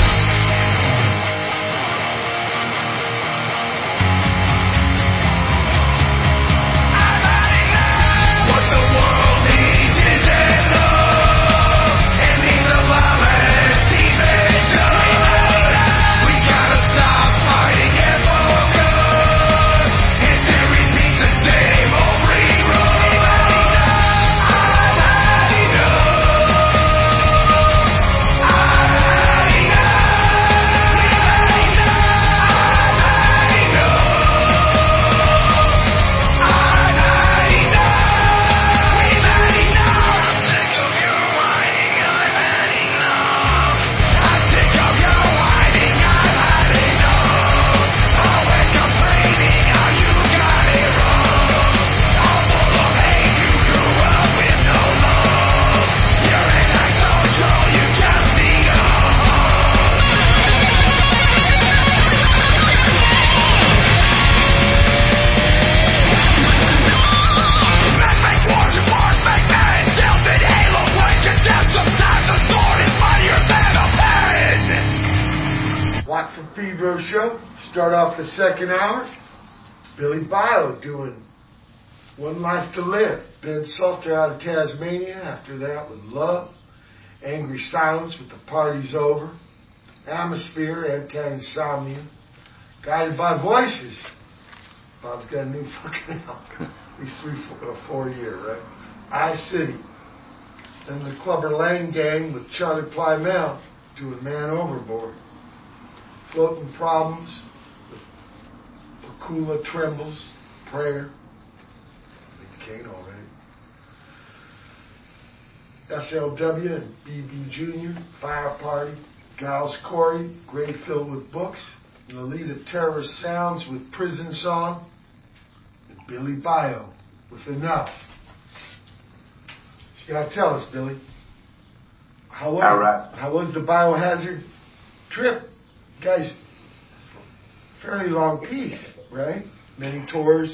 I've had enough. What the world needs isn't love. It needs a violence, even done. We gotta stop fighting and focus. History repeats the same old rerun. I've had enough. I've had enough. We've had enough. I've had enough. I've had enough. We've had enough. I'm sick of your whining, I've had enough. I'm sick of your whining, I've had enough. Always complaining how you got it wrong. All full of hate, you grew up with no love. You're antisocial, you just need a hug. Men make wars and wars make men. Tilted halo when condemned. Sometimes a sword is mightier than a pen. Watt from Pedro show. Start off the second hour. Billy Bio doing One Life to Live. Ben Salter out of Tasmania. After that with Love. Angry Silence with The Party's Over. Atmosphere, Anti-Insomnia. Guided by Voices. Bob's got a new fucking album. At least 4 year, right? I City. Then the Clubber Lang Gang with Charlie Plymell doing Man Overboard. Floating Problems, Pakula Trembles, Prayer, Kane already. SLW and BB Jr., Fire Party, Giles Corey, Grave Filled with Books, Lolita Terrorist Sounds with Prison Song, and Billy Bio with Enough. You gotta tell us, Billy. How was the Biohazard trip? Guys, fairly long piece, right? Many tours.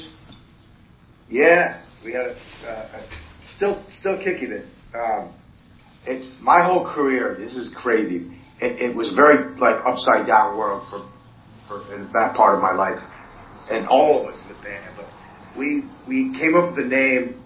Yeah, we had still kicking it. It's my whole career. This is crazy. It was very like upside down world for in that part of my life, and all of us in the band. But we came up with the name.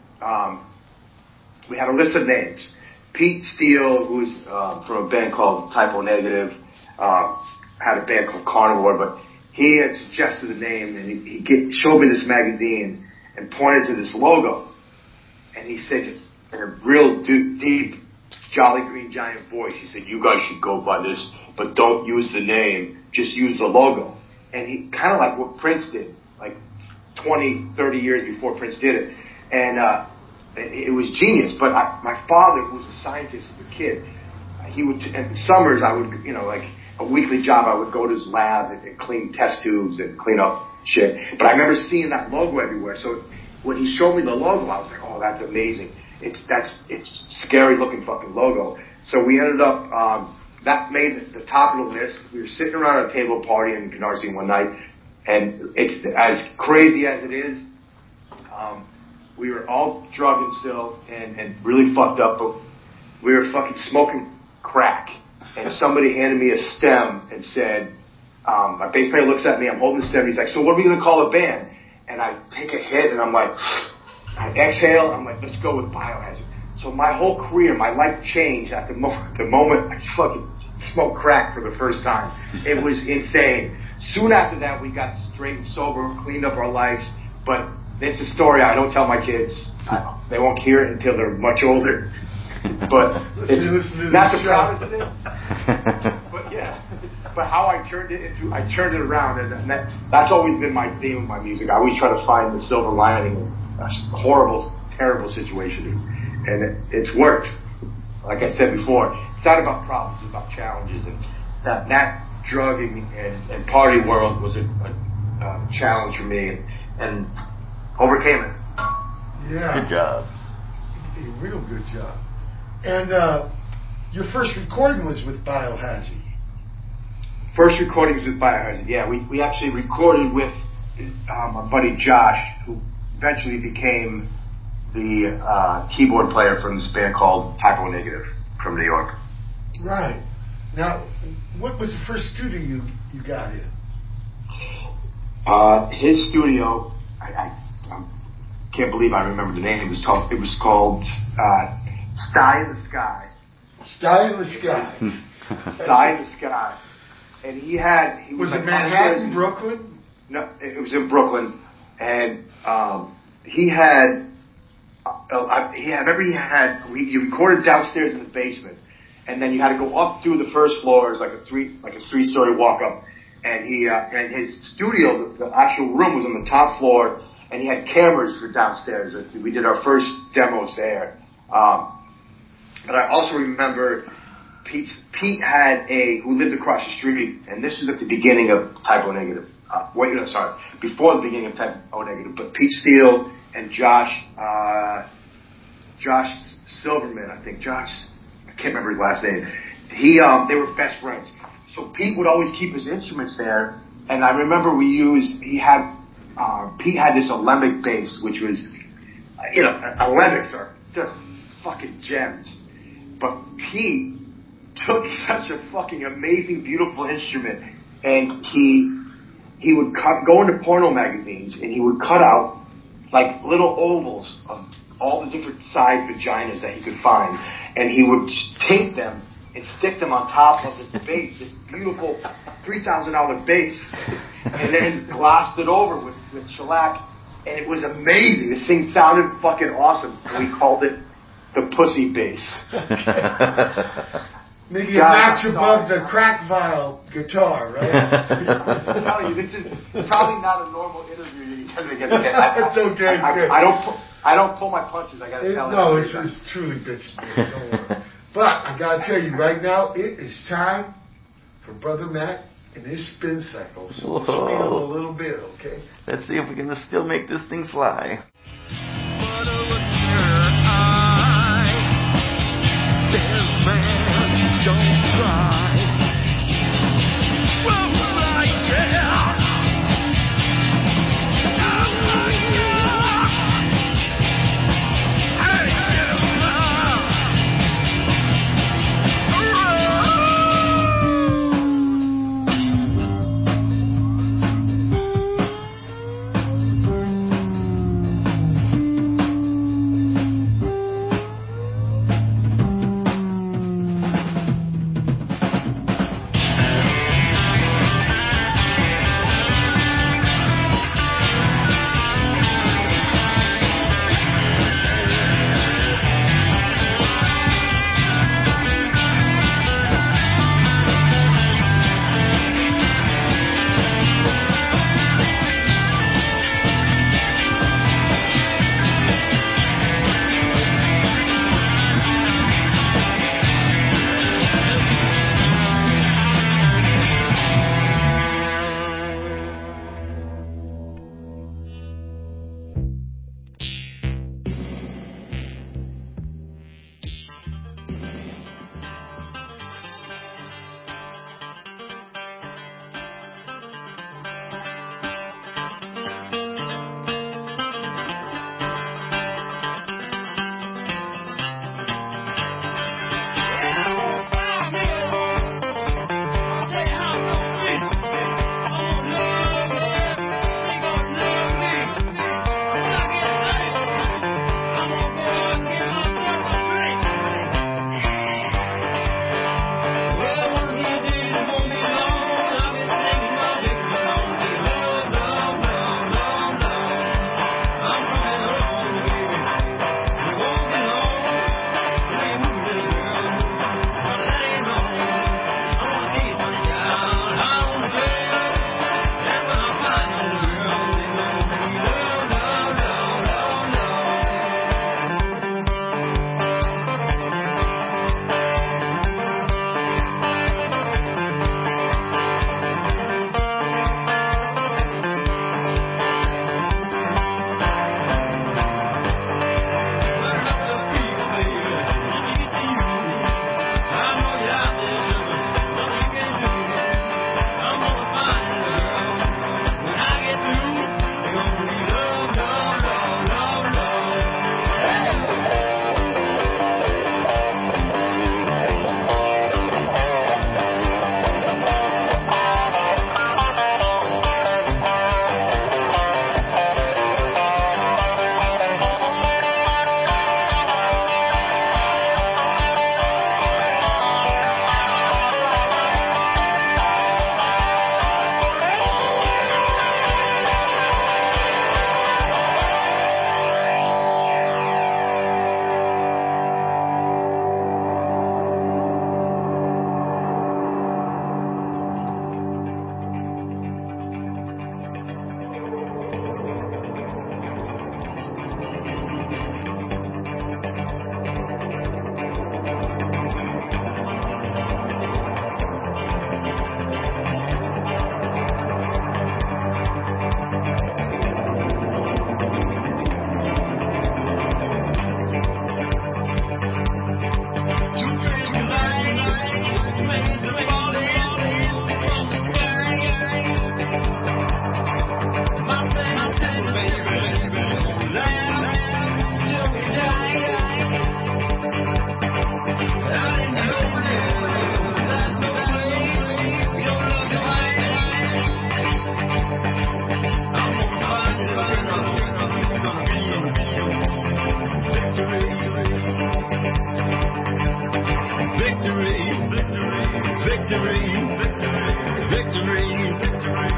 We had a list of names. Pete Steele, who's from a band called Typo Negative, had a band called Carnivore, but he had suggested the name, and he showed me this magazine and pointed to this logo, and he said in a real deep, Jolly Green Giant voice, he said, "You guys should go by this, but don't use the name, just use the logo." And he kind of like what Prince did, like 20, 30 years before Prince did it, and it was genius. But my father, who was a scientist as a kid, he would, in summers, I would, like a weekly job, I would go to his lab and clean test tubes and clean up shit. But I remember seeing that logo everywhere. So when he showed me the logo, I was like, "Oh, that's amazing. It's scary looking fucking logo." So we ended up, that made the top of the list. We were sitting around a table party in Canarsie one night, and it's as crazy as it is. We were all drugged still and really fucked up, but we were fucking smoking crack. And somebody handed me a stem and said, my bass player looks at me, I'm holding the stem, he's like, "So what are we going to call a band?" And I take a hit and I'm like, I exhale, I'm like, "Let's go with Biohazard." So my whole career, my life changed at the moment I fucking smoked crack for the first time. It was insane. Soon after that, we got straight and sober, cleaned up our lives, but it's a story I don't tell my kids. They won't hear it until they're much older. But it's not the proudest thing. But yeah, but how I turned it around, and that's always been my theme with my music. I always try to find the silver lining in a horrible, terrible situation, and it's worked. Like I said before, it's not about problems, it's about challenges, and that drugging and party world was a challenge for me, and overcame it. Yeah. Good job. A real good job. And your first recording was with Biohazard. First recording was with Biohazard. Yeah, we actually recorded with my buddy Josh, who eventually became the keyboard player from this band called Typo Negative from New York. Right. Now, what was the first studio you got in? His studio, I can't believe I remember the name. It was called Sty in the Sky. Sty in the Sky. Sty in the Sky. And he was it Manhattan, Brooklyn? No, it was in Brooklyn. And you recorded downstairs in the basement, and then you had to go up through the first floor. It was like a three-story walk up. And and his studio, the actual room was on the top floor, and he had cameras for downstairs. We did our first demos there. But I also remember Pete had who lived across the street, and this was at the beginning of Typo Negative. Before the beginning of Typo Negative. But Pete Steele and Josh Silverman, I think. I can't remember his last name. They were best friends. So Pete would always keep his instruments there, and I remember Pete had this Alembic bass, which was, Alembics are just fucking gems. But Pete took such a fucking amazing, beautiful instrument, and he would go into porno magazines, and he would cut out like little ovals of all the different size vaginas that he could find, and he would tape them and stick them on top of this bass, this beautiful $3,000 bass, and then glossed it over with shellac, and it was amazing. This thing sounded fucking awesome, and we called it the Pussy Bass. Maybe a notch above the crack vial guitar, right? I'm telling you, this is probably not a normal interview you guys are gonna get. It's okay. I don't pull my punches. I gotta tell you. No, it's truly bitchy. Don't worry. But I gotta tell you right now, it is time for Brother Matt and his spin cycle. So we'll spin him a little bit, okay? Let's see if we can still make this thing fly.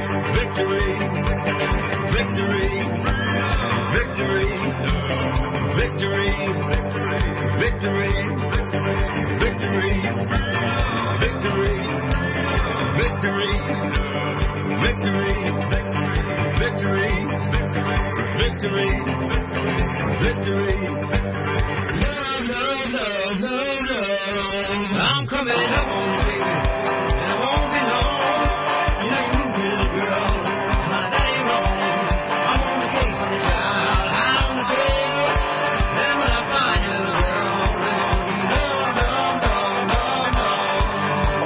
Victory, victory, victory. Victory, victory, victory, victory, victory, victory, victory, victory, victory. Love, love, love, love, love. I'm coming up on you, baby, and I won't be long. Like a little girl, that ain't wrong. I'm on the case of the child, I'm on the trail, and when I find you, girl, we're gonna be love, love, love, love,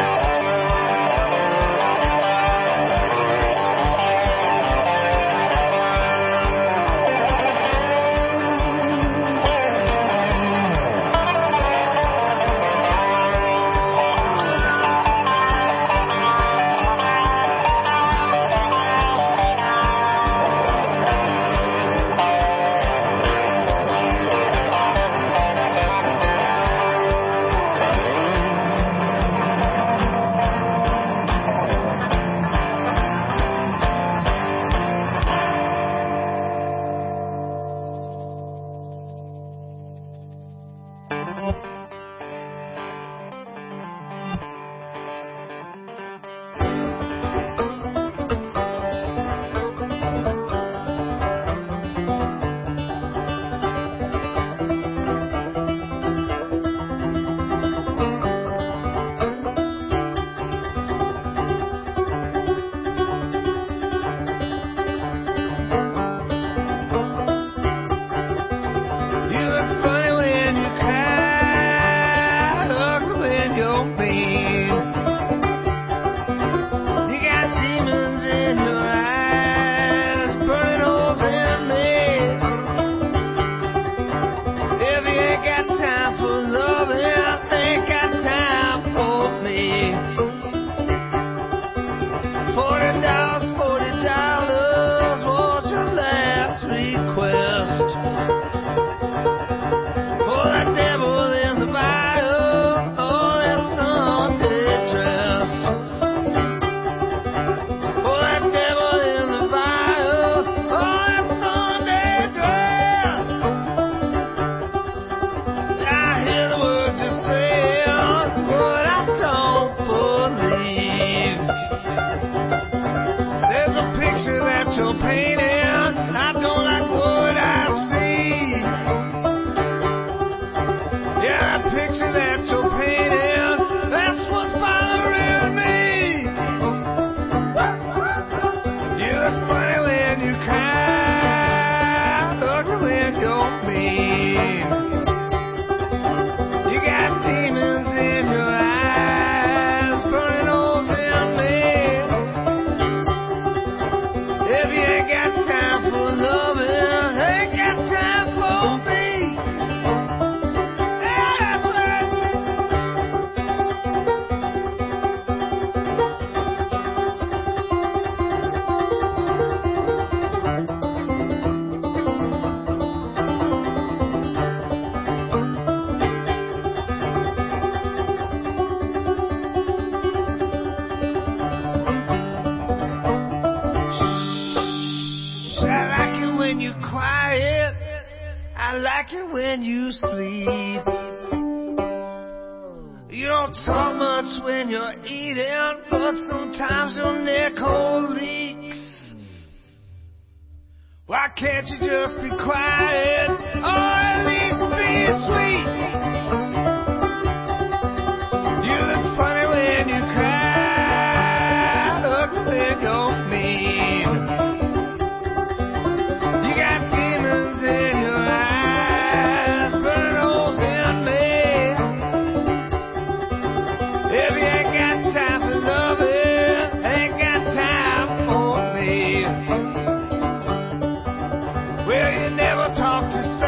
well, you never talk to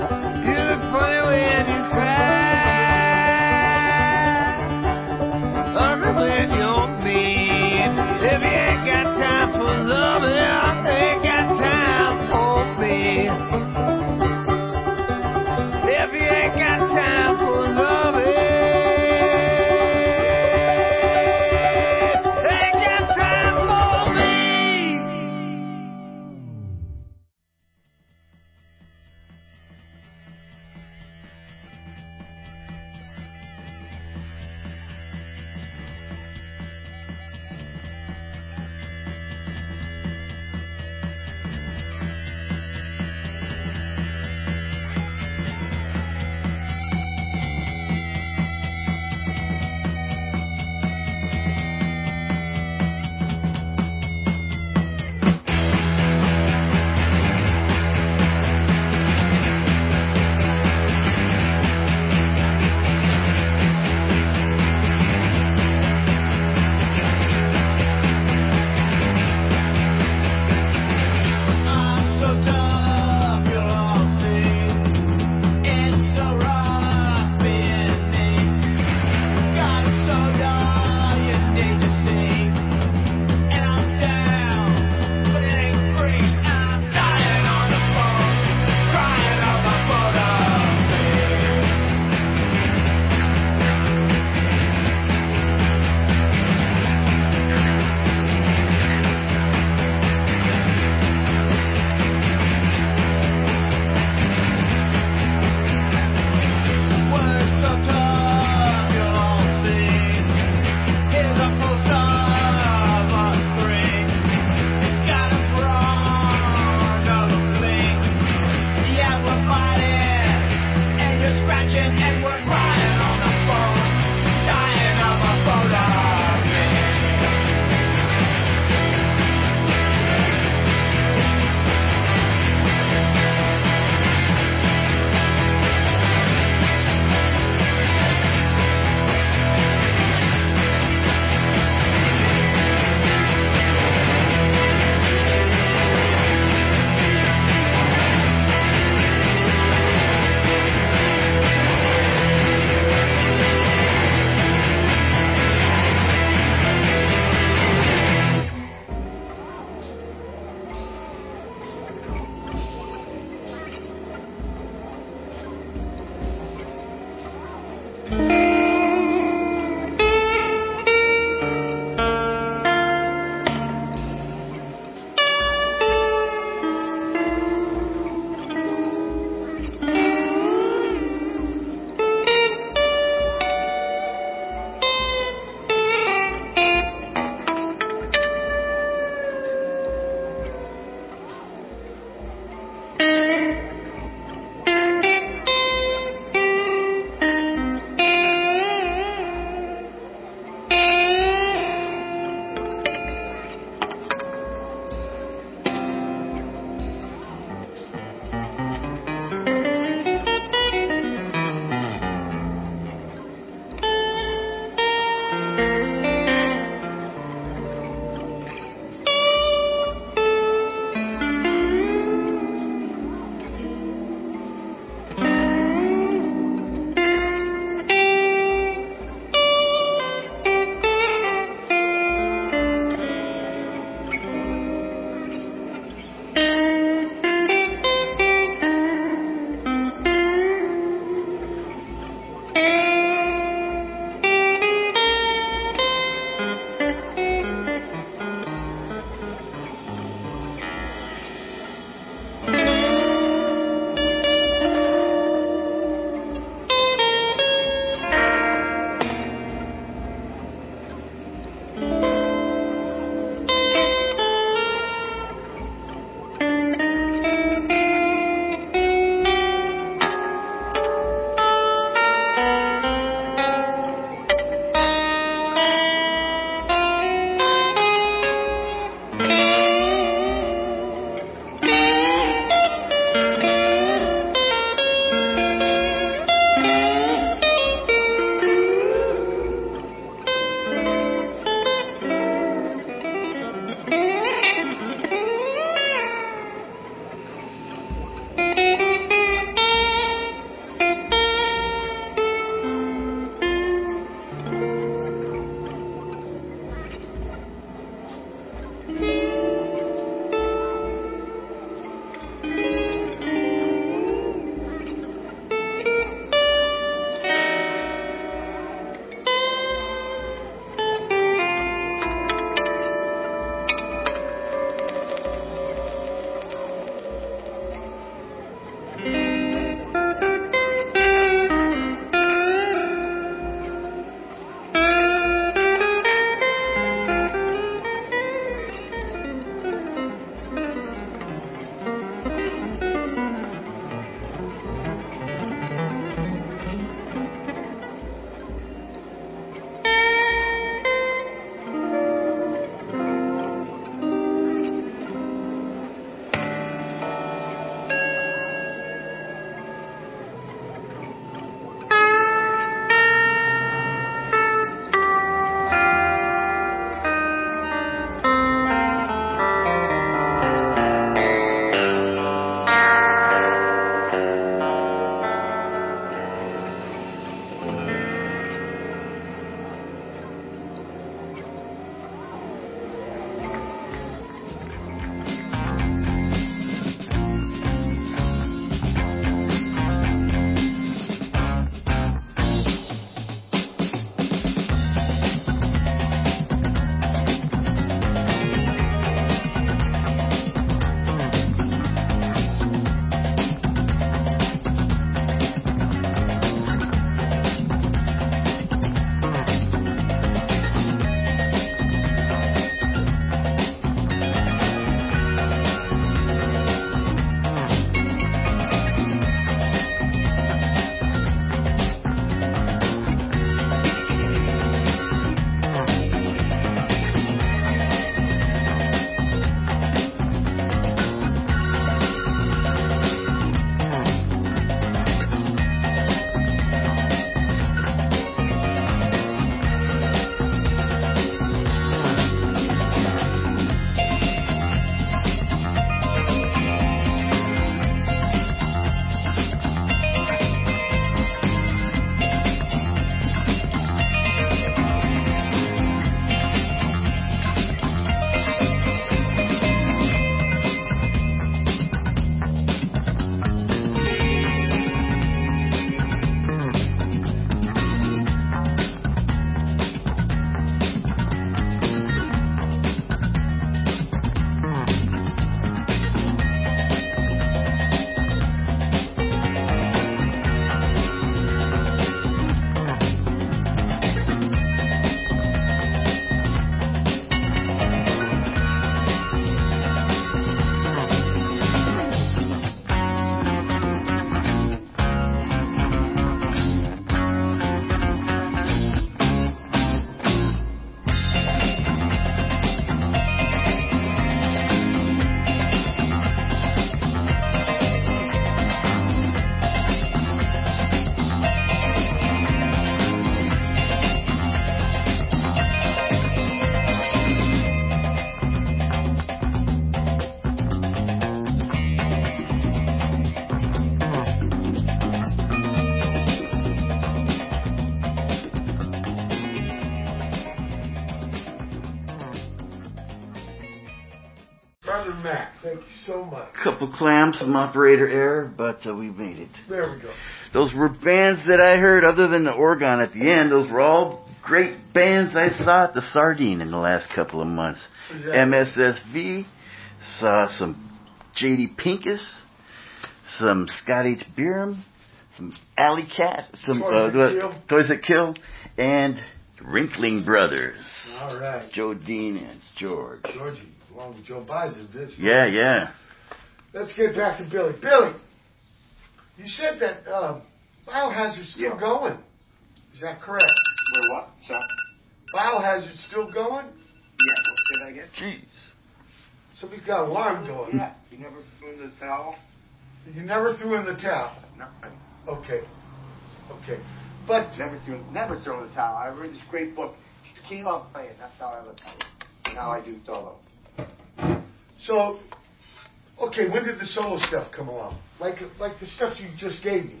Mac. Thank you so much. Couple clams, some operator error, but we made it. There we go. Those were bands that I heard, other than the organ at the end. Those were all great bands I saw at the Sardine in the last couple of months. Exactly. MSSV, saw some J.D. Pincus, some Scott H. Byram, some Alley Cat, some Toys That Kill, and Wrinkling Brothers. All right. Joe Dean and George. Georgie, along with Joe Bison. This. Yeah. Let's get back to Billy. Billy, you said that Biohazard's still going. Is that correct? Wait, what? So? Biohazard's still going? Yeah, say that again? Jeez. Somebody's got an alarm going. Yeah, you never threw in the towel? You never threw in the towel? No. Okay. But Never threw in the towel. I read this great book. Just keep on playing. That's how I look at it. And how I do solo. so, okay, when did the solo stuff come along? Like the stuff you just gave me.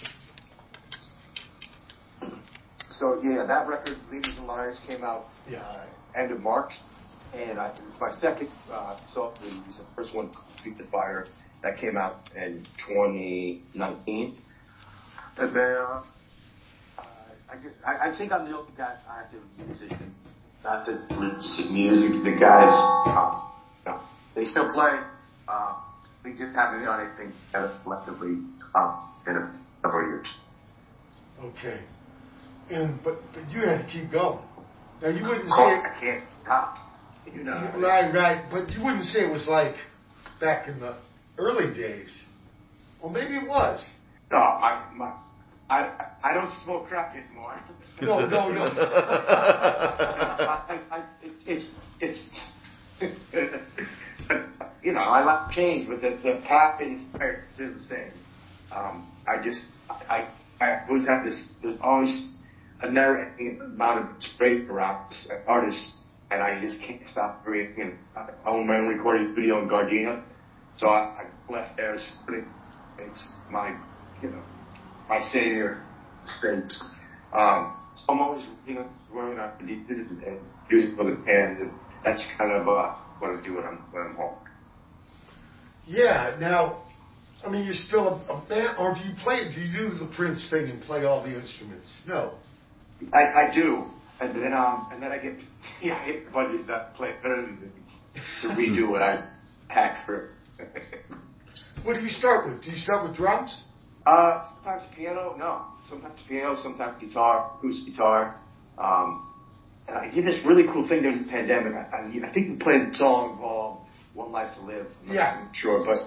So, yeah, that record, Leaders and Liars, came out end of March. And it was my second solo release. The first one, Street the Fire, that came out in 2019. And then I think I'm the only guy active musician. Not that music, the guys, no, they still play. We just haven't done anything together collectively in a couple of years. Okay. But you had to keep going. Now you wouldn't say I can't stop. You know. Right. But you wouldn't say it was like back in the early days. Well, maybe it was. No, I don't smoke crack anymore. No. It's you know, I like change, but the path is the same. I always have this. There's always a never-ending amount of straight around artists, and I just can't stop creating. I own my own recording studio in Gardena, so I left there. It's my, my savior space. I'm always working on music for the band, and that's kind of what I do when I'm home. Yeah. Now, I mean, you're still a band, or do you do the Prince thing and play all the instruments? No. I do, and then I get buddies that play better than me to redo what I hacked through. What do you start with? Do you start with drums? Sometimes piano. No, sometimes piano, sometimes guitar, acoustic guitar. And I did this really cool thing during the pandemic. I think we played the song called "One Life to Live." I'm not sure, but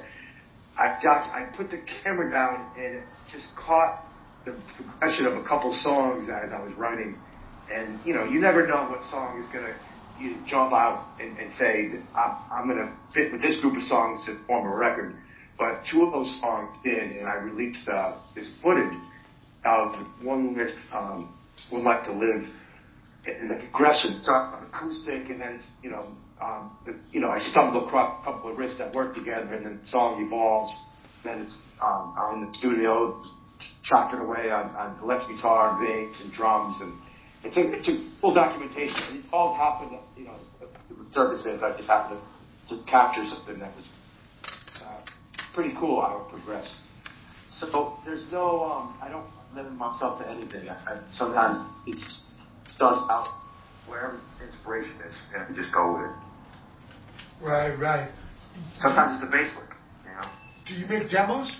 I put the camera down and it just caught the progression of a couple songs as I was writing. And, you never know what song is going to jump out and say, I'm going to fit with this group of songs to form a record. But two of those songs did, and I released this footage of One Life to Live, and the progression starts on acoustic, and then it's, I stumble across a couple of riffs that work together, and then the song evolves. Then it's I'm in the studio, chopping away on electric guitar, bass, and drums, and it's a full documentation. And it all happened, the services. I just happened to capture something that was pretty cool how it progressed. So there's no, I don't limit myself to anything. Sometimes it starts out wherever inspiration is, and I just go with it. Right. Sometimes it's a bass lick, Do you make demos?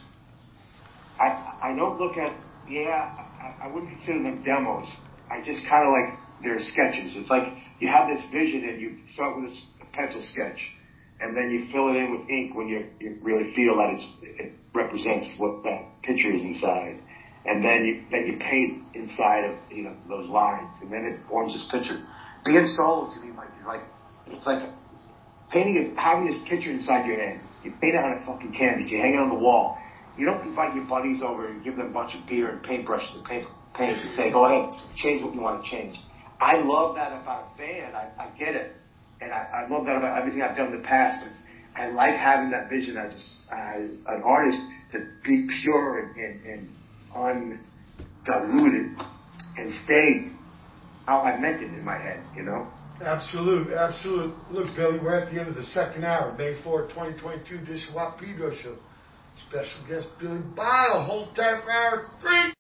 I don't look at, I wouldn't consider them demos. I just kind of like, they're sketches. It's like you have this vision and you start with a pencil sketch, and then you fill it in with ink when you really feel that it represents what that picture is inside. And then you paint inside of, those lines, and then it forms this picture. Being solo to me it's like painting having this picture inside your head. You paint it on a fucking canvas, you hang it on the wall. You don't invite your buddies over and give them a bunch of beer and paintbrushes and paint and say, go ahead, change what you want to change. I love that about a band. I get it. And I love that about everything I've done in the past. But I like having that vision as an artist to be pure and undiluted and stay how I meant it in my head, Absolute. Look, Billy, we're at the end of the second hour. May 4, 2022, Dishwap Pedro Show. Special guest Billy Bile. Hold tight for hour 3.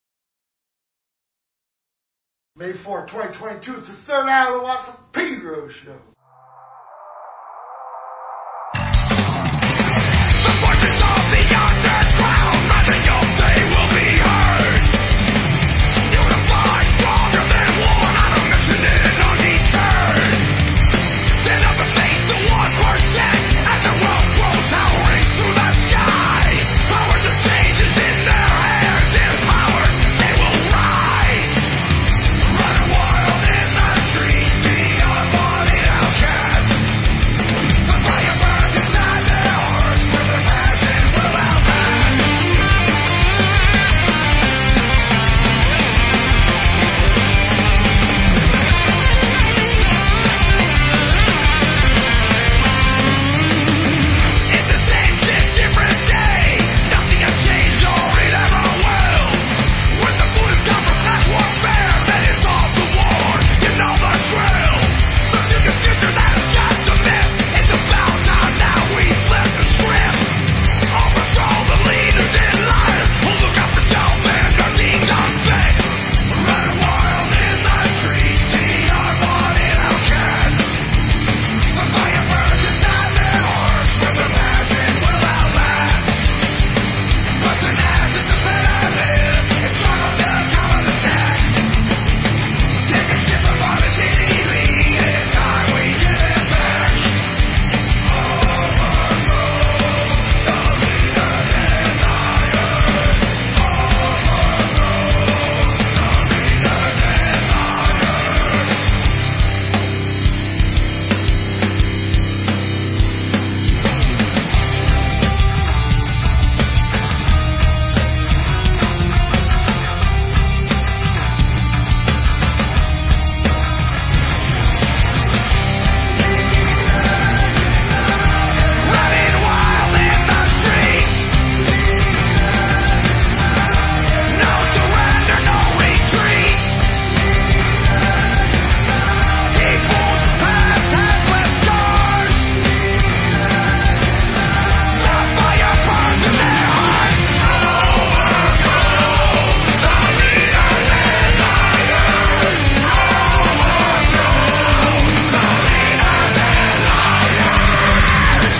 May 4, 2022, it's the third hour of the Watt from Pedro Show. The voices of the underground, nothing else they will be heard. Unified, stronger than one, on a mission and undeterred. Stand up and face the 1% as the world grows, towering through the sky. Power to change is in their hands, empowered, they will rise. Running wild in the streets, the unwanted outcasts. The fire burns inside their hearts, where their passion will outlast. It's the same shit, different day. Nothing has changed or it ever will. When the food has come from class warfare, then it's all to war. You know the drill. The future that is just a myth. It's about time now we flip the script. Overthrow the leaders and liars who look out for self and are deemed unfit. Running wild in the streets, the unwanted outcasts. The fire burns inside their hearts, where their passion will outlast. Busting ass is the pyramid, and struggle to cover the tax. Take a sip of all this elite, it's time we give it back. Overthrow the leaders and liars. Overthrow the leaders and liars. Running wild in the streets. No surrender, no retreat. People's past has left scars. The fire burns in their hearts. Overthrow the leaders and liars. Overthrow the leaders and liars.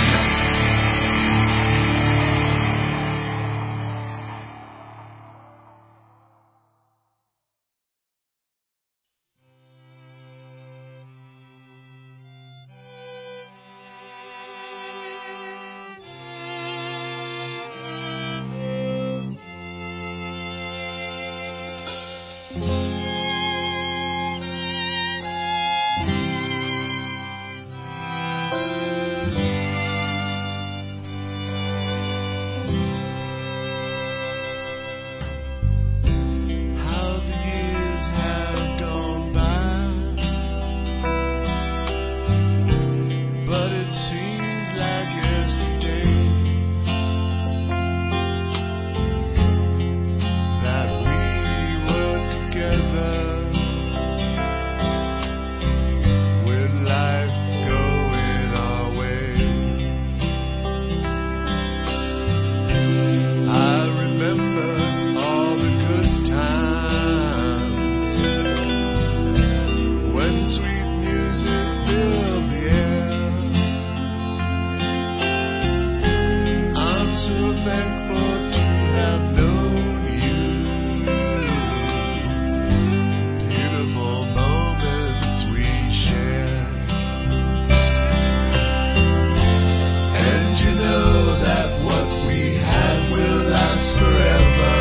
How the years have gone by, but it seems like yesterday that we were together with life going our way. I remember all the good times when sweet music filled the air. I'm so thankful to have known you. Beautiful moments we shared. And you know that what we had will last forever.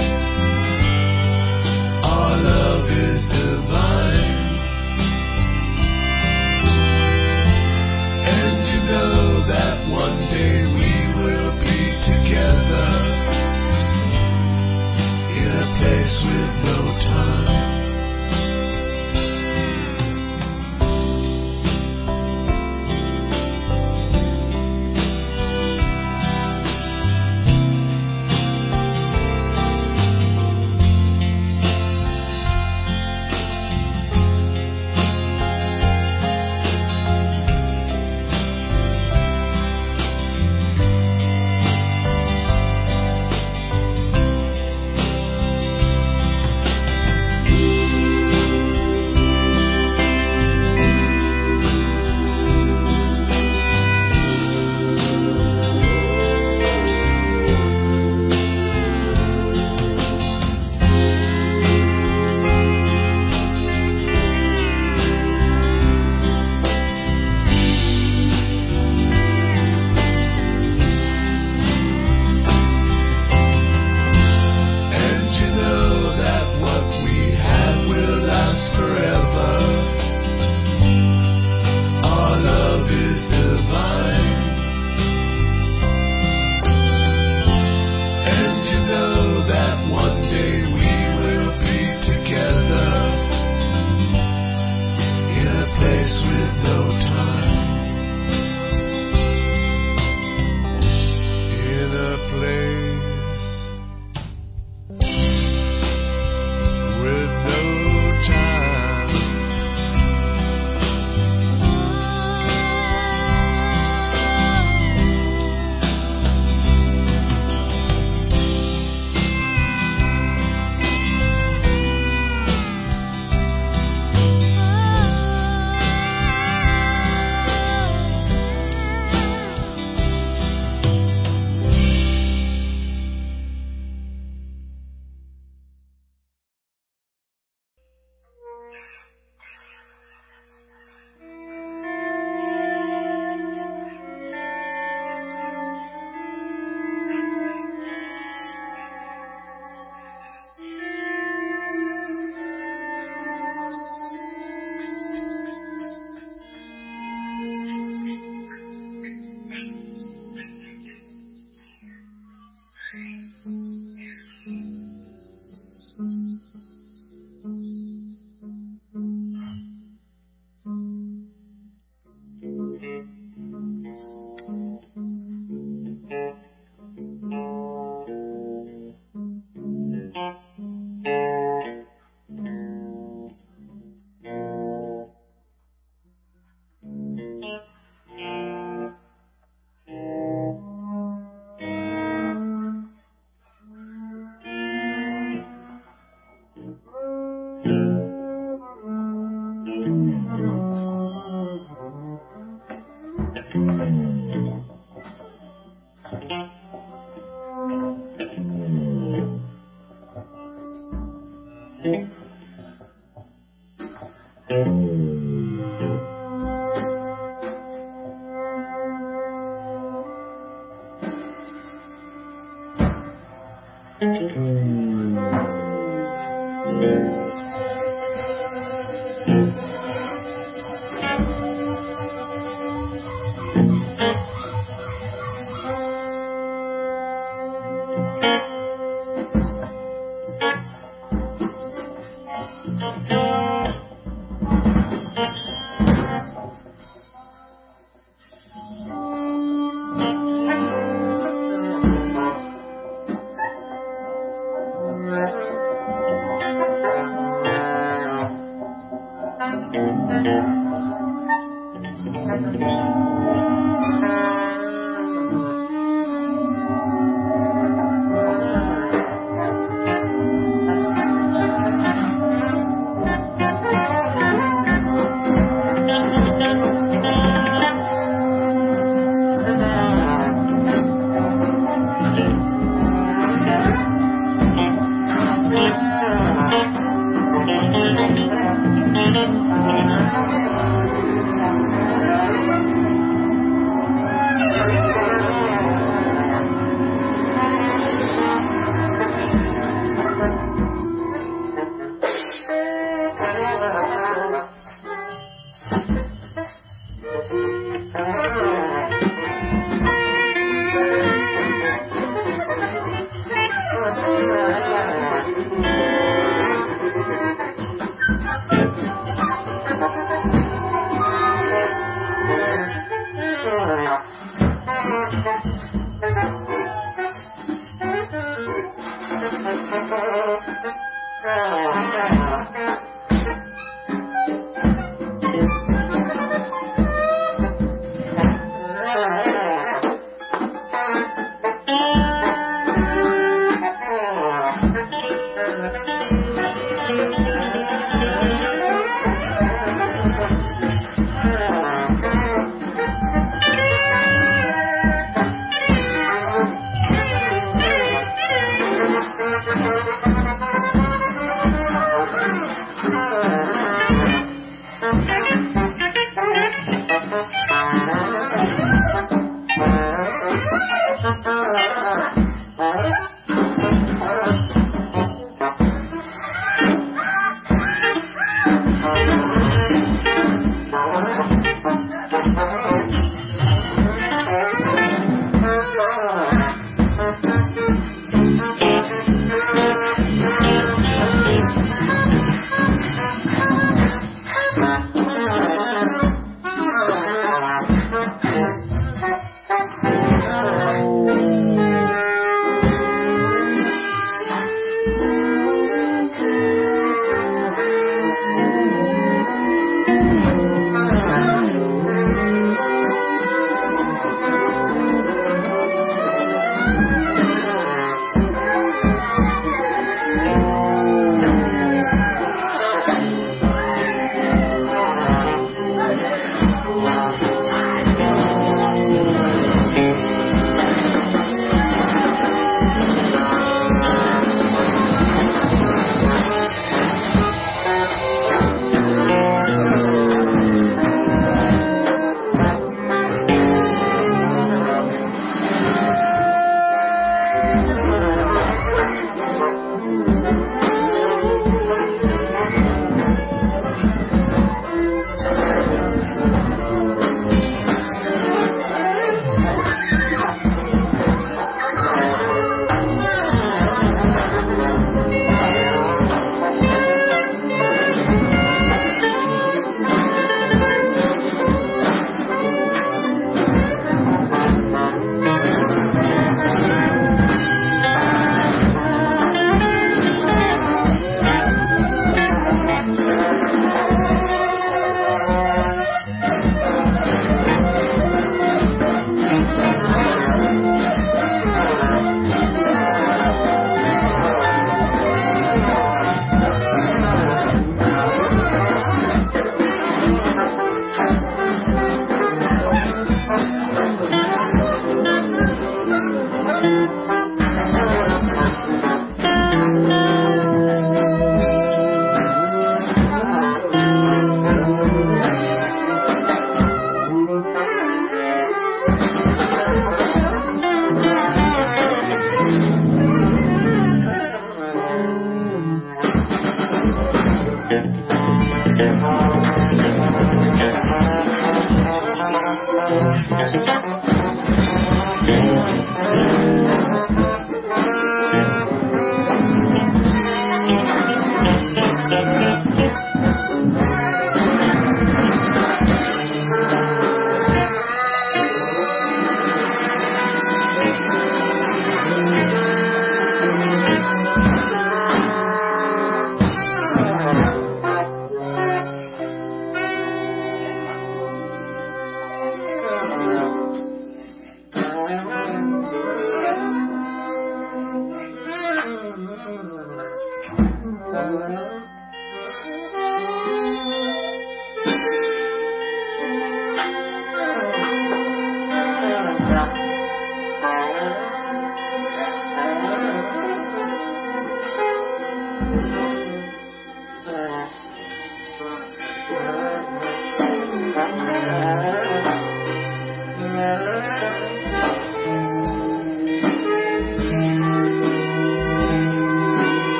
Our love is divine. And you know that one day we will be together.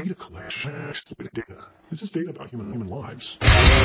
data collection. Data. This is data about human lives.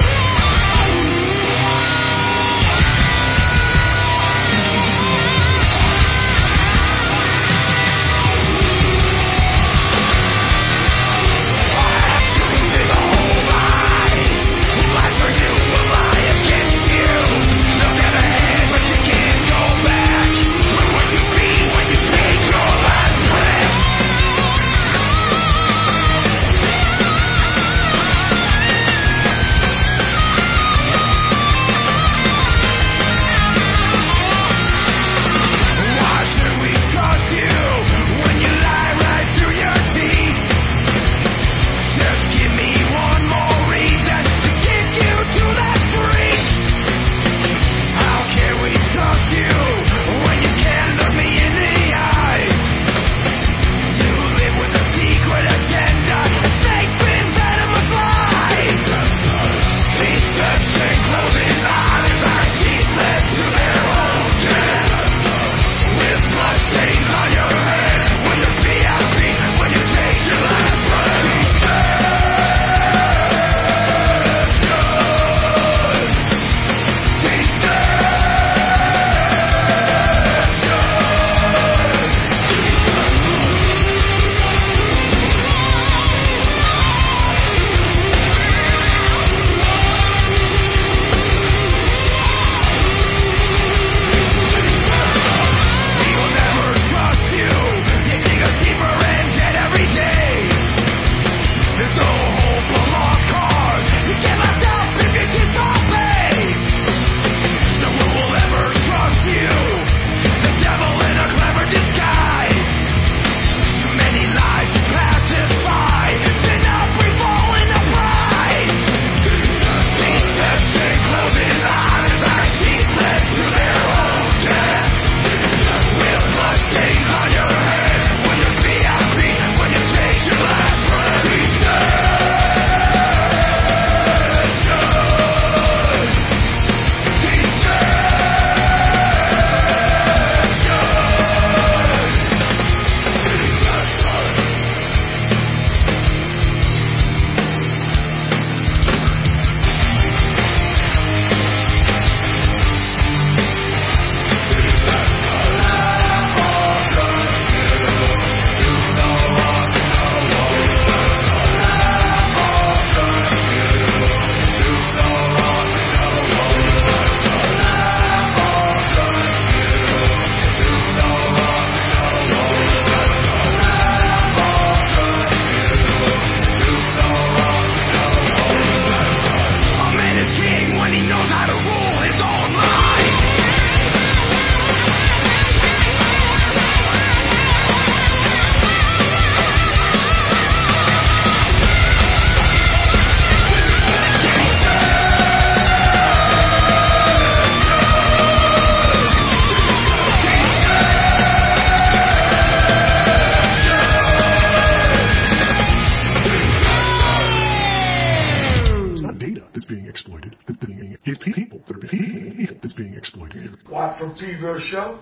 Watt from Pedro Show.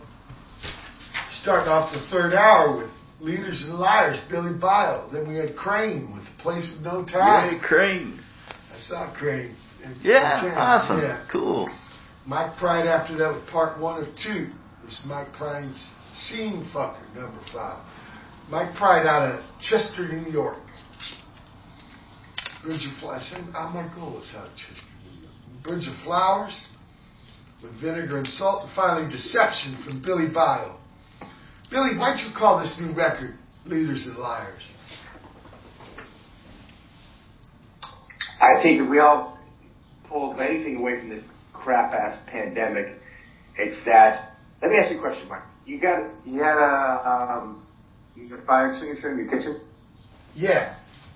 Starting off the third hour with Leaders and Liars, Billy Bio. Then we had Crane with The Place with No Time. Yeah, Crane. I saw Crane. Awesome. Yeah. Cool. Mike Pride after that with part 1 of 2. This is Mike Pride's Scene Fucker, number 5. Mike Pride out of Chester, New York. Bridge of Flowers. My goal is out of Chester, New York. Bridge of Flowers with Vinegar and Salt. And finally, Deception from Billy Bio. Billy, why don't you call this new record Leaders and Liars? I think if we all pull anything away from this crap-ass pandemic, it's that... Let me ask you a question, Mike. You got a fire extinguisher in your kitchen? Yeah.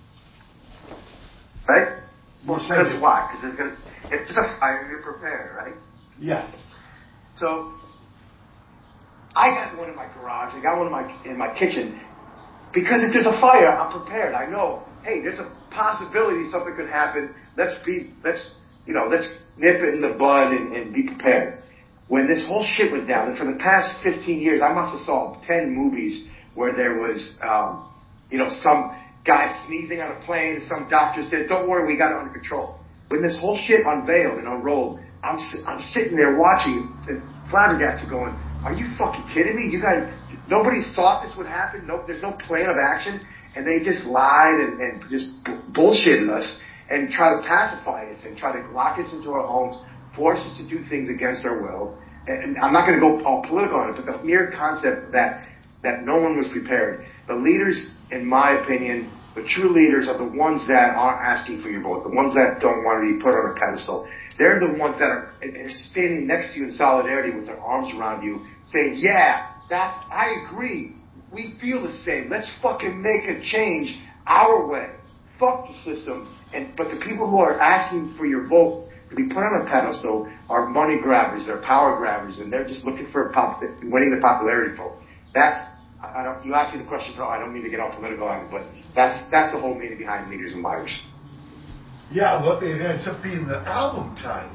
Right? Well, why? Because if there's a fire, you're prepared, right? Yeah. So, I got one in my garage. I got one in my kitchen. Because if there's a fire, I'm prepared. I know, hey, there's a possibility something could happen. Let's nip it in the bud and be prepared. When this whole shit went down, and for the past 15 years, I must have saw 10 movies where there was, some guy sneezing on a plane, and some doctor said, "Don't worry, we got it under control." When this whole shit unveiled and unrolled, I'm sitting there watching and flabbergasted, going, "Are you fucking kidding me? You guys, nobody thought this would happen. No, there's no plan of action." And they just lied and just bullshitted us and try to pacify us and try to lock us into our homes, force us to do things against our will. And I'm not going to go all political on it, but the mere concept that no one was prepared. The leaders, in my opinion, the true leaders are the ones that aren't asking for your vote, the ones that don't want to be put on a pedestal. They're the ones that are standing next to you in solidarity with their arms around you, saying, "Yeah, I agree. We feel the same. Let's fucking make a change our way. Fuck the system." But the people who are asking for your vote to be put on a pedestal are money grabbers, they're power grabbers, and they're just looking for winning the popularity vote. You asked me the question, I don't mean to get all political on it, but that's the whole meaning behind Leaders and Liars. Yeah, well, it ends up being the album title.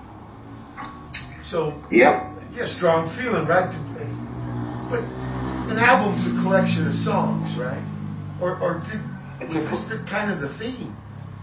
So, yep. Yeah, strong feeling, right? But an album's a collection of songs, right? Was this the kind of the theme?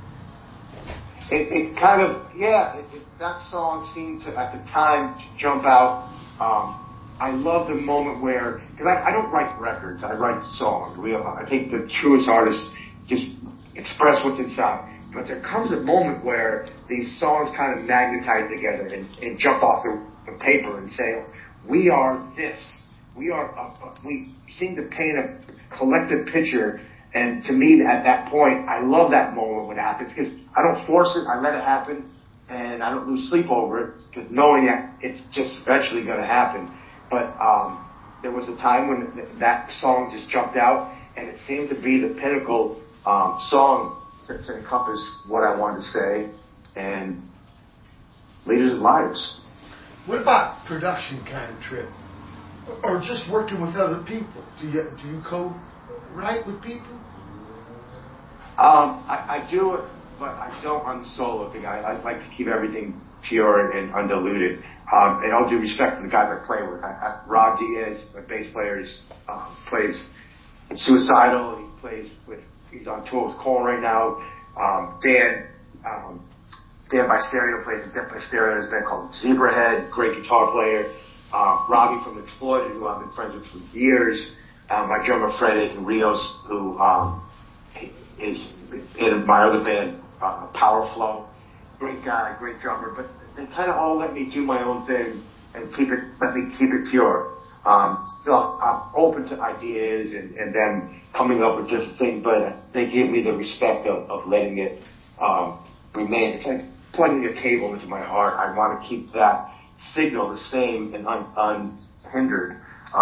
It kind of, that song seemed to, at the time, to jump out. I love the moment where, because I don't write records, I write songs. I think the truest artists just express what's inside. But there comes a moment where these songs kind of magnetize together and jump off the paper and say, we are this. We seem to paint a collective picture. And to me, at that point, I love that moment when it happens, because I don't force it, I let it happen, and I don't lose sleep over it, because knowing that it's just eventually going to happen. But there was a time when that song just jumped out, and it seemed to be the pinnacle song to encompass what I wanted to say, and Leaders and Liars. What about production kind of trip? Or just working with other people? Do you co-write with people? I do it, but I don't on the solo thing. I like to keep everything pure and undiluted. And all due respect to the guys I play with. Rob Diaz, my bass player, plays Suicidal. He's on tour with Cole right now. Dan by Stereo plays in Death by Stereo. There's a band called Zebrahead, great guitar player. Robbie from Exploited, who I've been friends with for years. My drummer Fred Aiken Rios, who is in my other band, Power Flow. Great guy, great drummer, but they kind of all let me do my own thing and let me keep it pure. So I'm open to ideas and them coming up with different things, but they give me the respect of letting it remain. It's like plugging a cable into my heart. I want to keep that signal the same and unhindered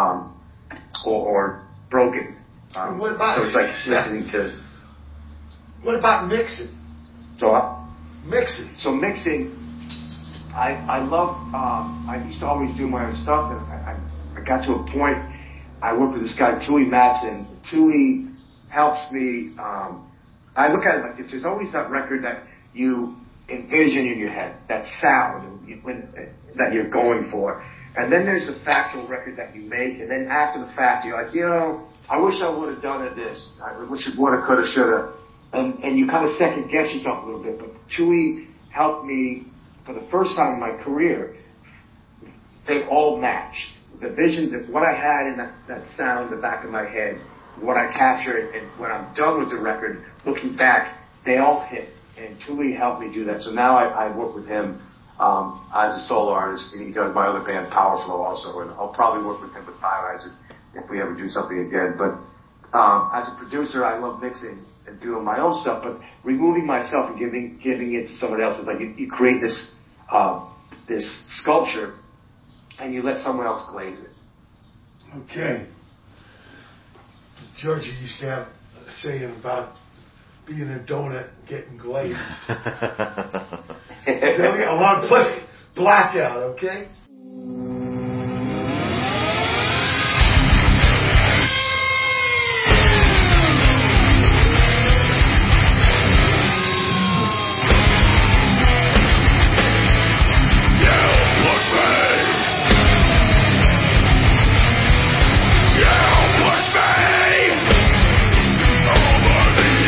or broken. What about so it's like listening to. What about mixing? Mixing. So mixing, I love. I used to always do my own stuff, and I got to a point. I worked with this guy Tui Matson. Tui helps me. I look at it like this: there's always that record that you envision in your head, that sound that you're going for. And then there's the factual record that you make, and then after the fact, you're like, I wish I would have done it this. I wish it would have, could have, should have. And you kind of second guess yourself a little bit. But Tui helped me for the first time in my career. They all matched. The vision, what I had in that sound in the back of my head, what I captured, and when I'm done with the record, looking back, they all hit. And Tui helped me do that. So now I work with him as a solo artist, and he does my other band, Power Flow, also. And I'll probably work with him with Biohazard if we ever do something again. But as a producer, I love mixing and doing my own stuff, but removing myself and giving it to someone else is like you create this sculpture, and you let someone else glaze it. Okay. Georgia used to have a saying about being a donut and getting glazed. I want to play Blackout, okay? Over the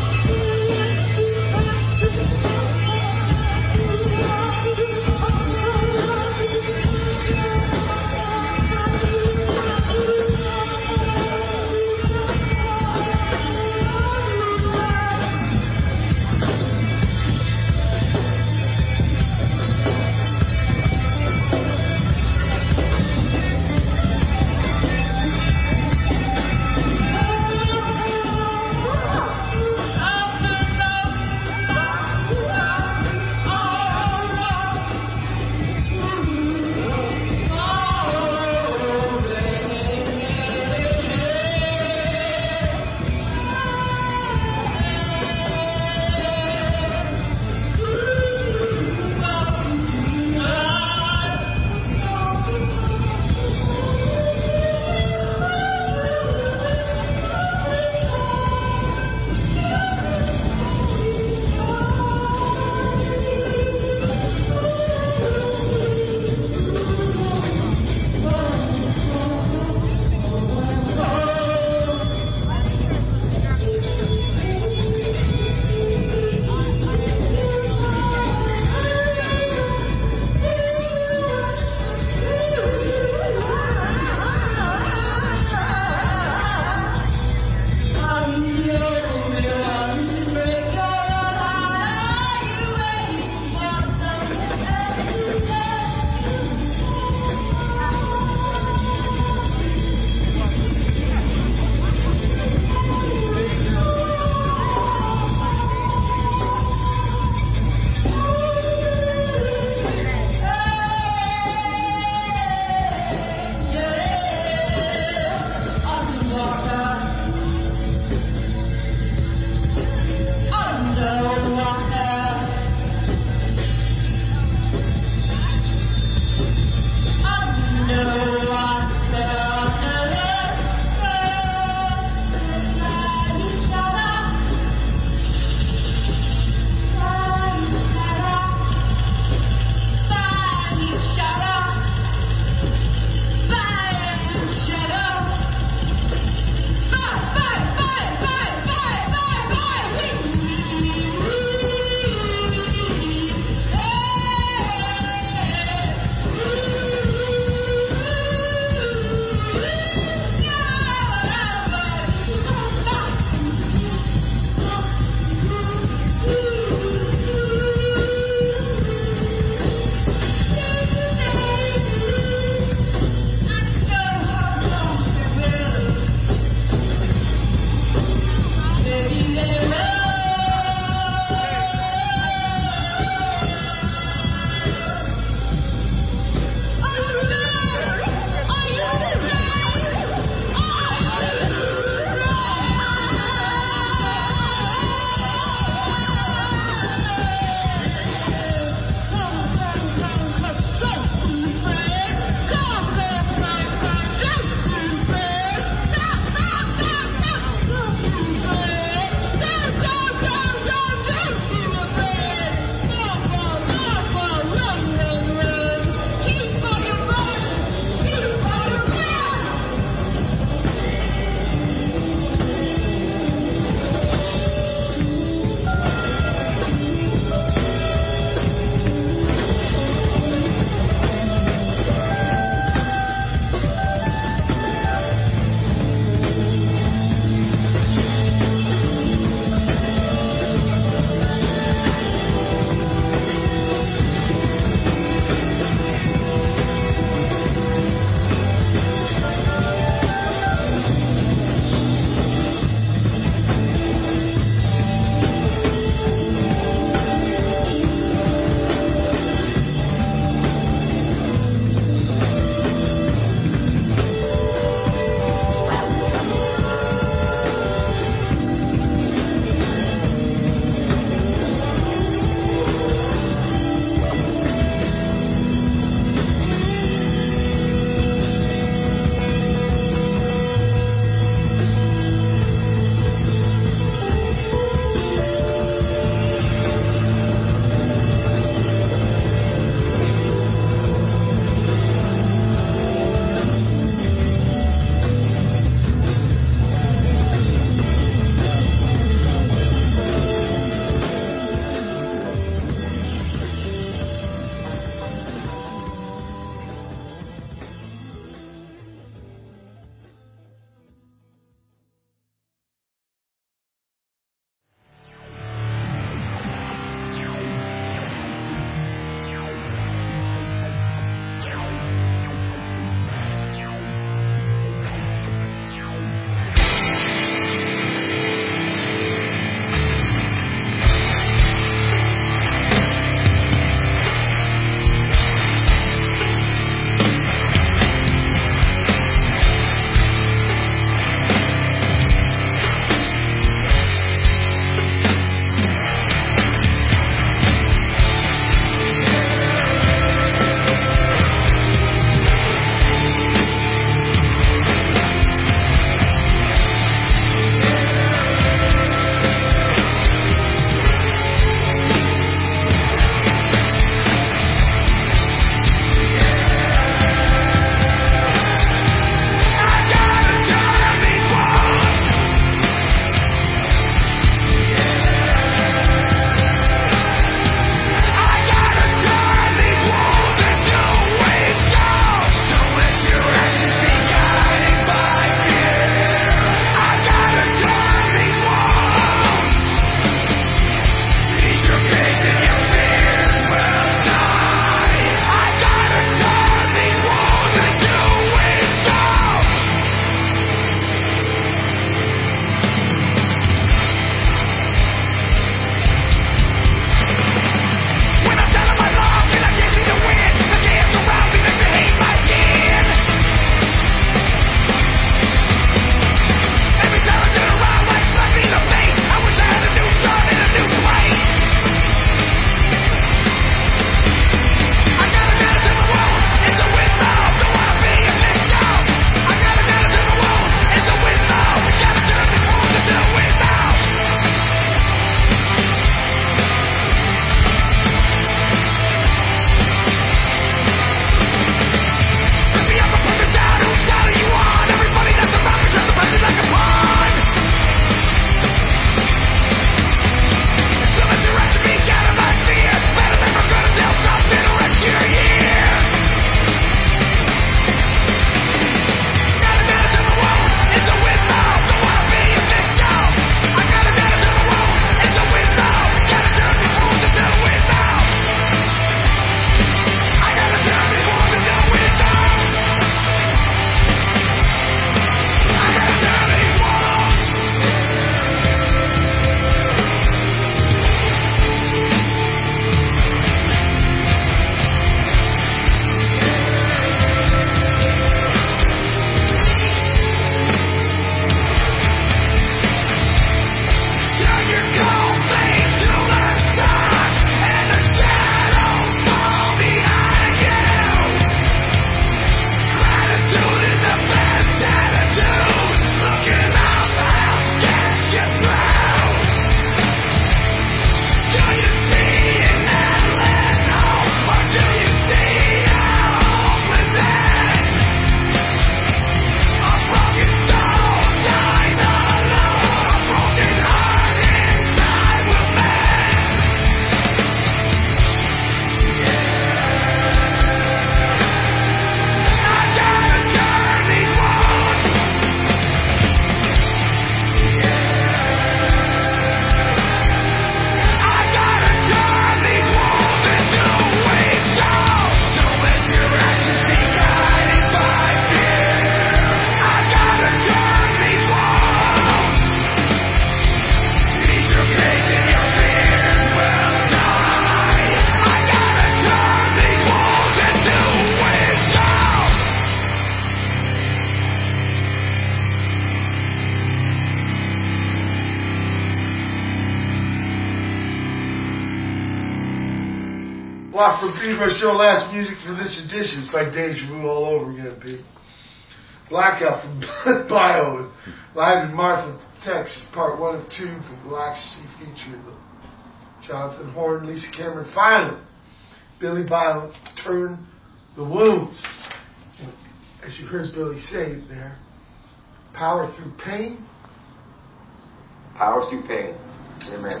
Block for Pedro Show, last music for this edition. It's like deja vu all over again, Pete. Blackout from Bio, live in Marfa, Texas, part 1 of 2 from Black Sheep featuring Jonathan Horn, Lisa Cameron. Finally, Billy Bio, Turn the Wounds. And as you heard Billy say there, power through pain. Power through pain. Amen.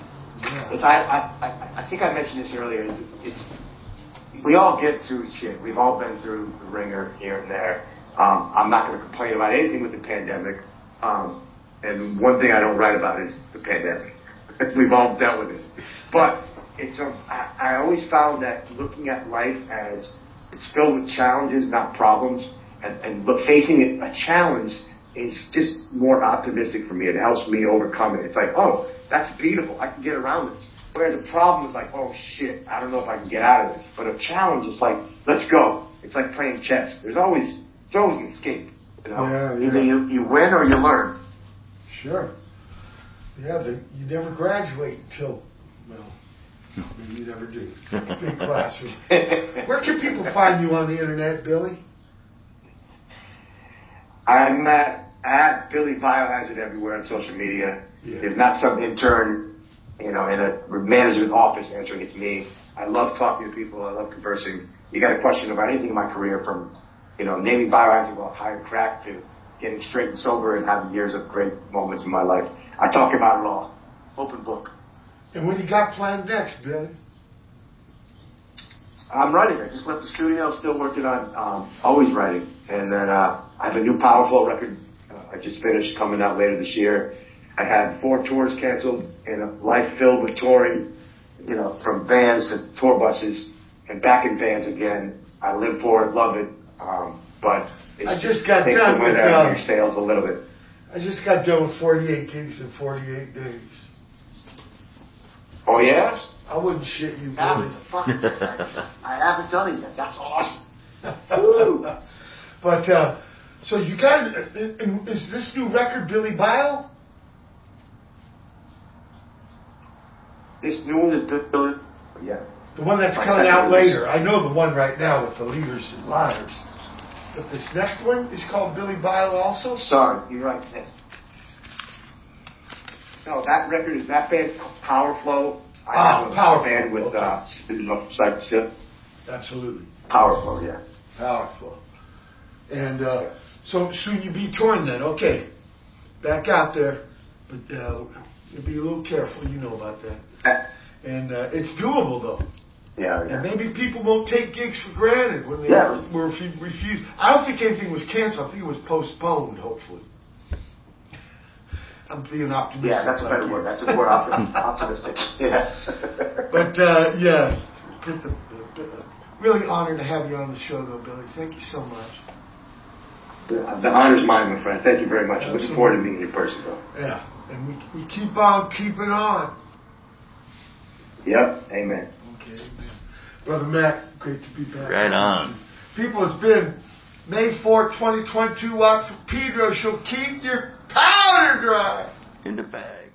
I think I mentioned this earlier. We all get through shit. We've all been through the ringer here and there. I'm not going to complain about anything with the pandemic. And one thing I don't write about is the pandemic. We've all dealt with it. But I always found that looking at life as it's filled with challenges, not problems, and facing it, a challenge is just more optimistic for me. It helps me overcome it. It's like, oh, that's beatable. I can get around this. Whereas a problem is like, oh shit, I don't know if I can get out of this. But a challenge is like, let's go. It's like playing chess. There's always an escape. You know, either you win or you learn. Sure. Yeah, you never graduate until, well, maybe you never do. It's a big classroom. Where can people find you on the internet, Billy? I'm at Billy Biohazard everywhere on social media. Yeah. If not some intern, in a management office answering, it's me. I love talking to people. I love conversing. You got a question about anything in my career, from naming biohazard while higher crack to getting straight and sober and having years of great moments in my life. I talk about it all. Open book. And what do you got planned next, Billy? I'm writing. I just left the studio. Still working on always writing. And then I have a new Power Flow record I just finished, coming out later this year. I had 4 tours canceled and a life filled with touring, from vans to tour buses and back in vans again. I live for it, love it. But it just got takes done the wind out of your sails a little bit. I just got done with 48 gigs in 48 days. Oh, yeah? I wouldn't shit you, Billy. I haven't done it yet. That's awesome. But, so you got, is this new record Billy Bio? This new one is Billy, yeah. The one that's coming out later. I know the one right now with the Leaders and Liars. But this next one is called Billy Bio also? Sorry, you're right. Yes. No, that record is that band, Power Flow. Power band with Cypress Hill. Absolutely. Power Flow, yeah. Power Flow. And so soon you be touring then. Okay. Back out there. But you'll be a little careful. You know about that. And it's doable, though. Yeah. And maybe people won't take gigs for granted when they were refused. I don't think anything was canceled. I think it was postponed, hopefully. I'm being optimistic. Yeah, that's a better word. That's a more optimistic. Yeah. But, really honored to have you on the show, though, Billy. Thank you so much. The honor's mine, my friend. Thank you very much. Absolutely. Looking forward to meeting you in person, though. Yeah. And we keep on keeping on. Yep. Amen. Okay, amen. Brother Matt, great to be back. Right on. People, it's been May 4th, 2022. Watt for Pedro. She'll keep your powder dry. In the bag.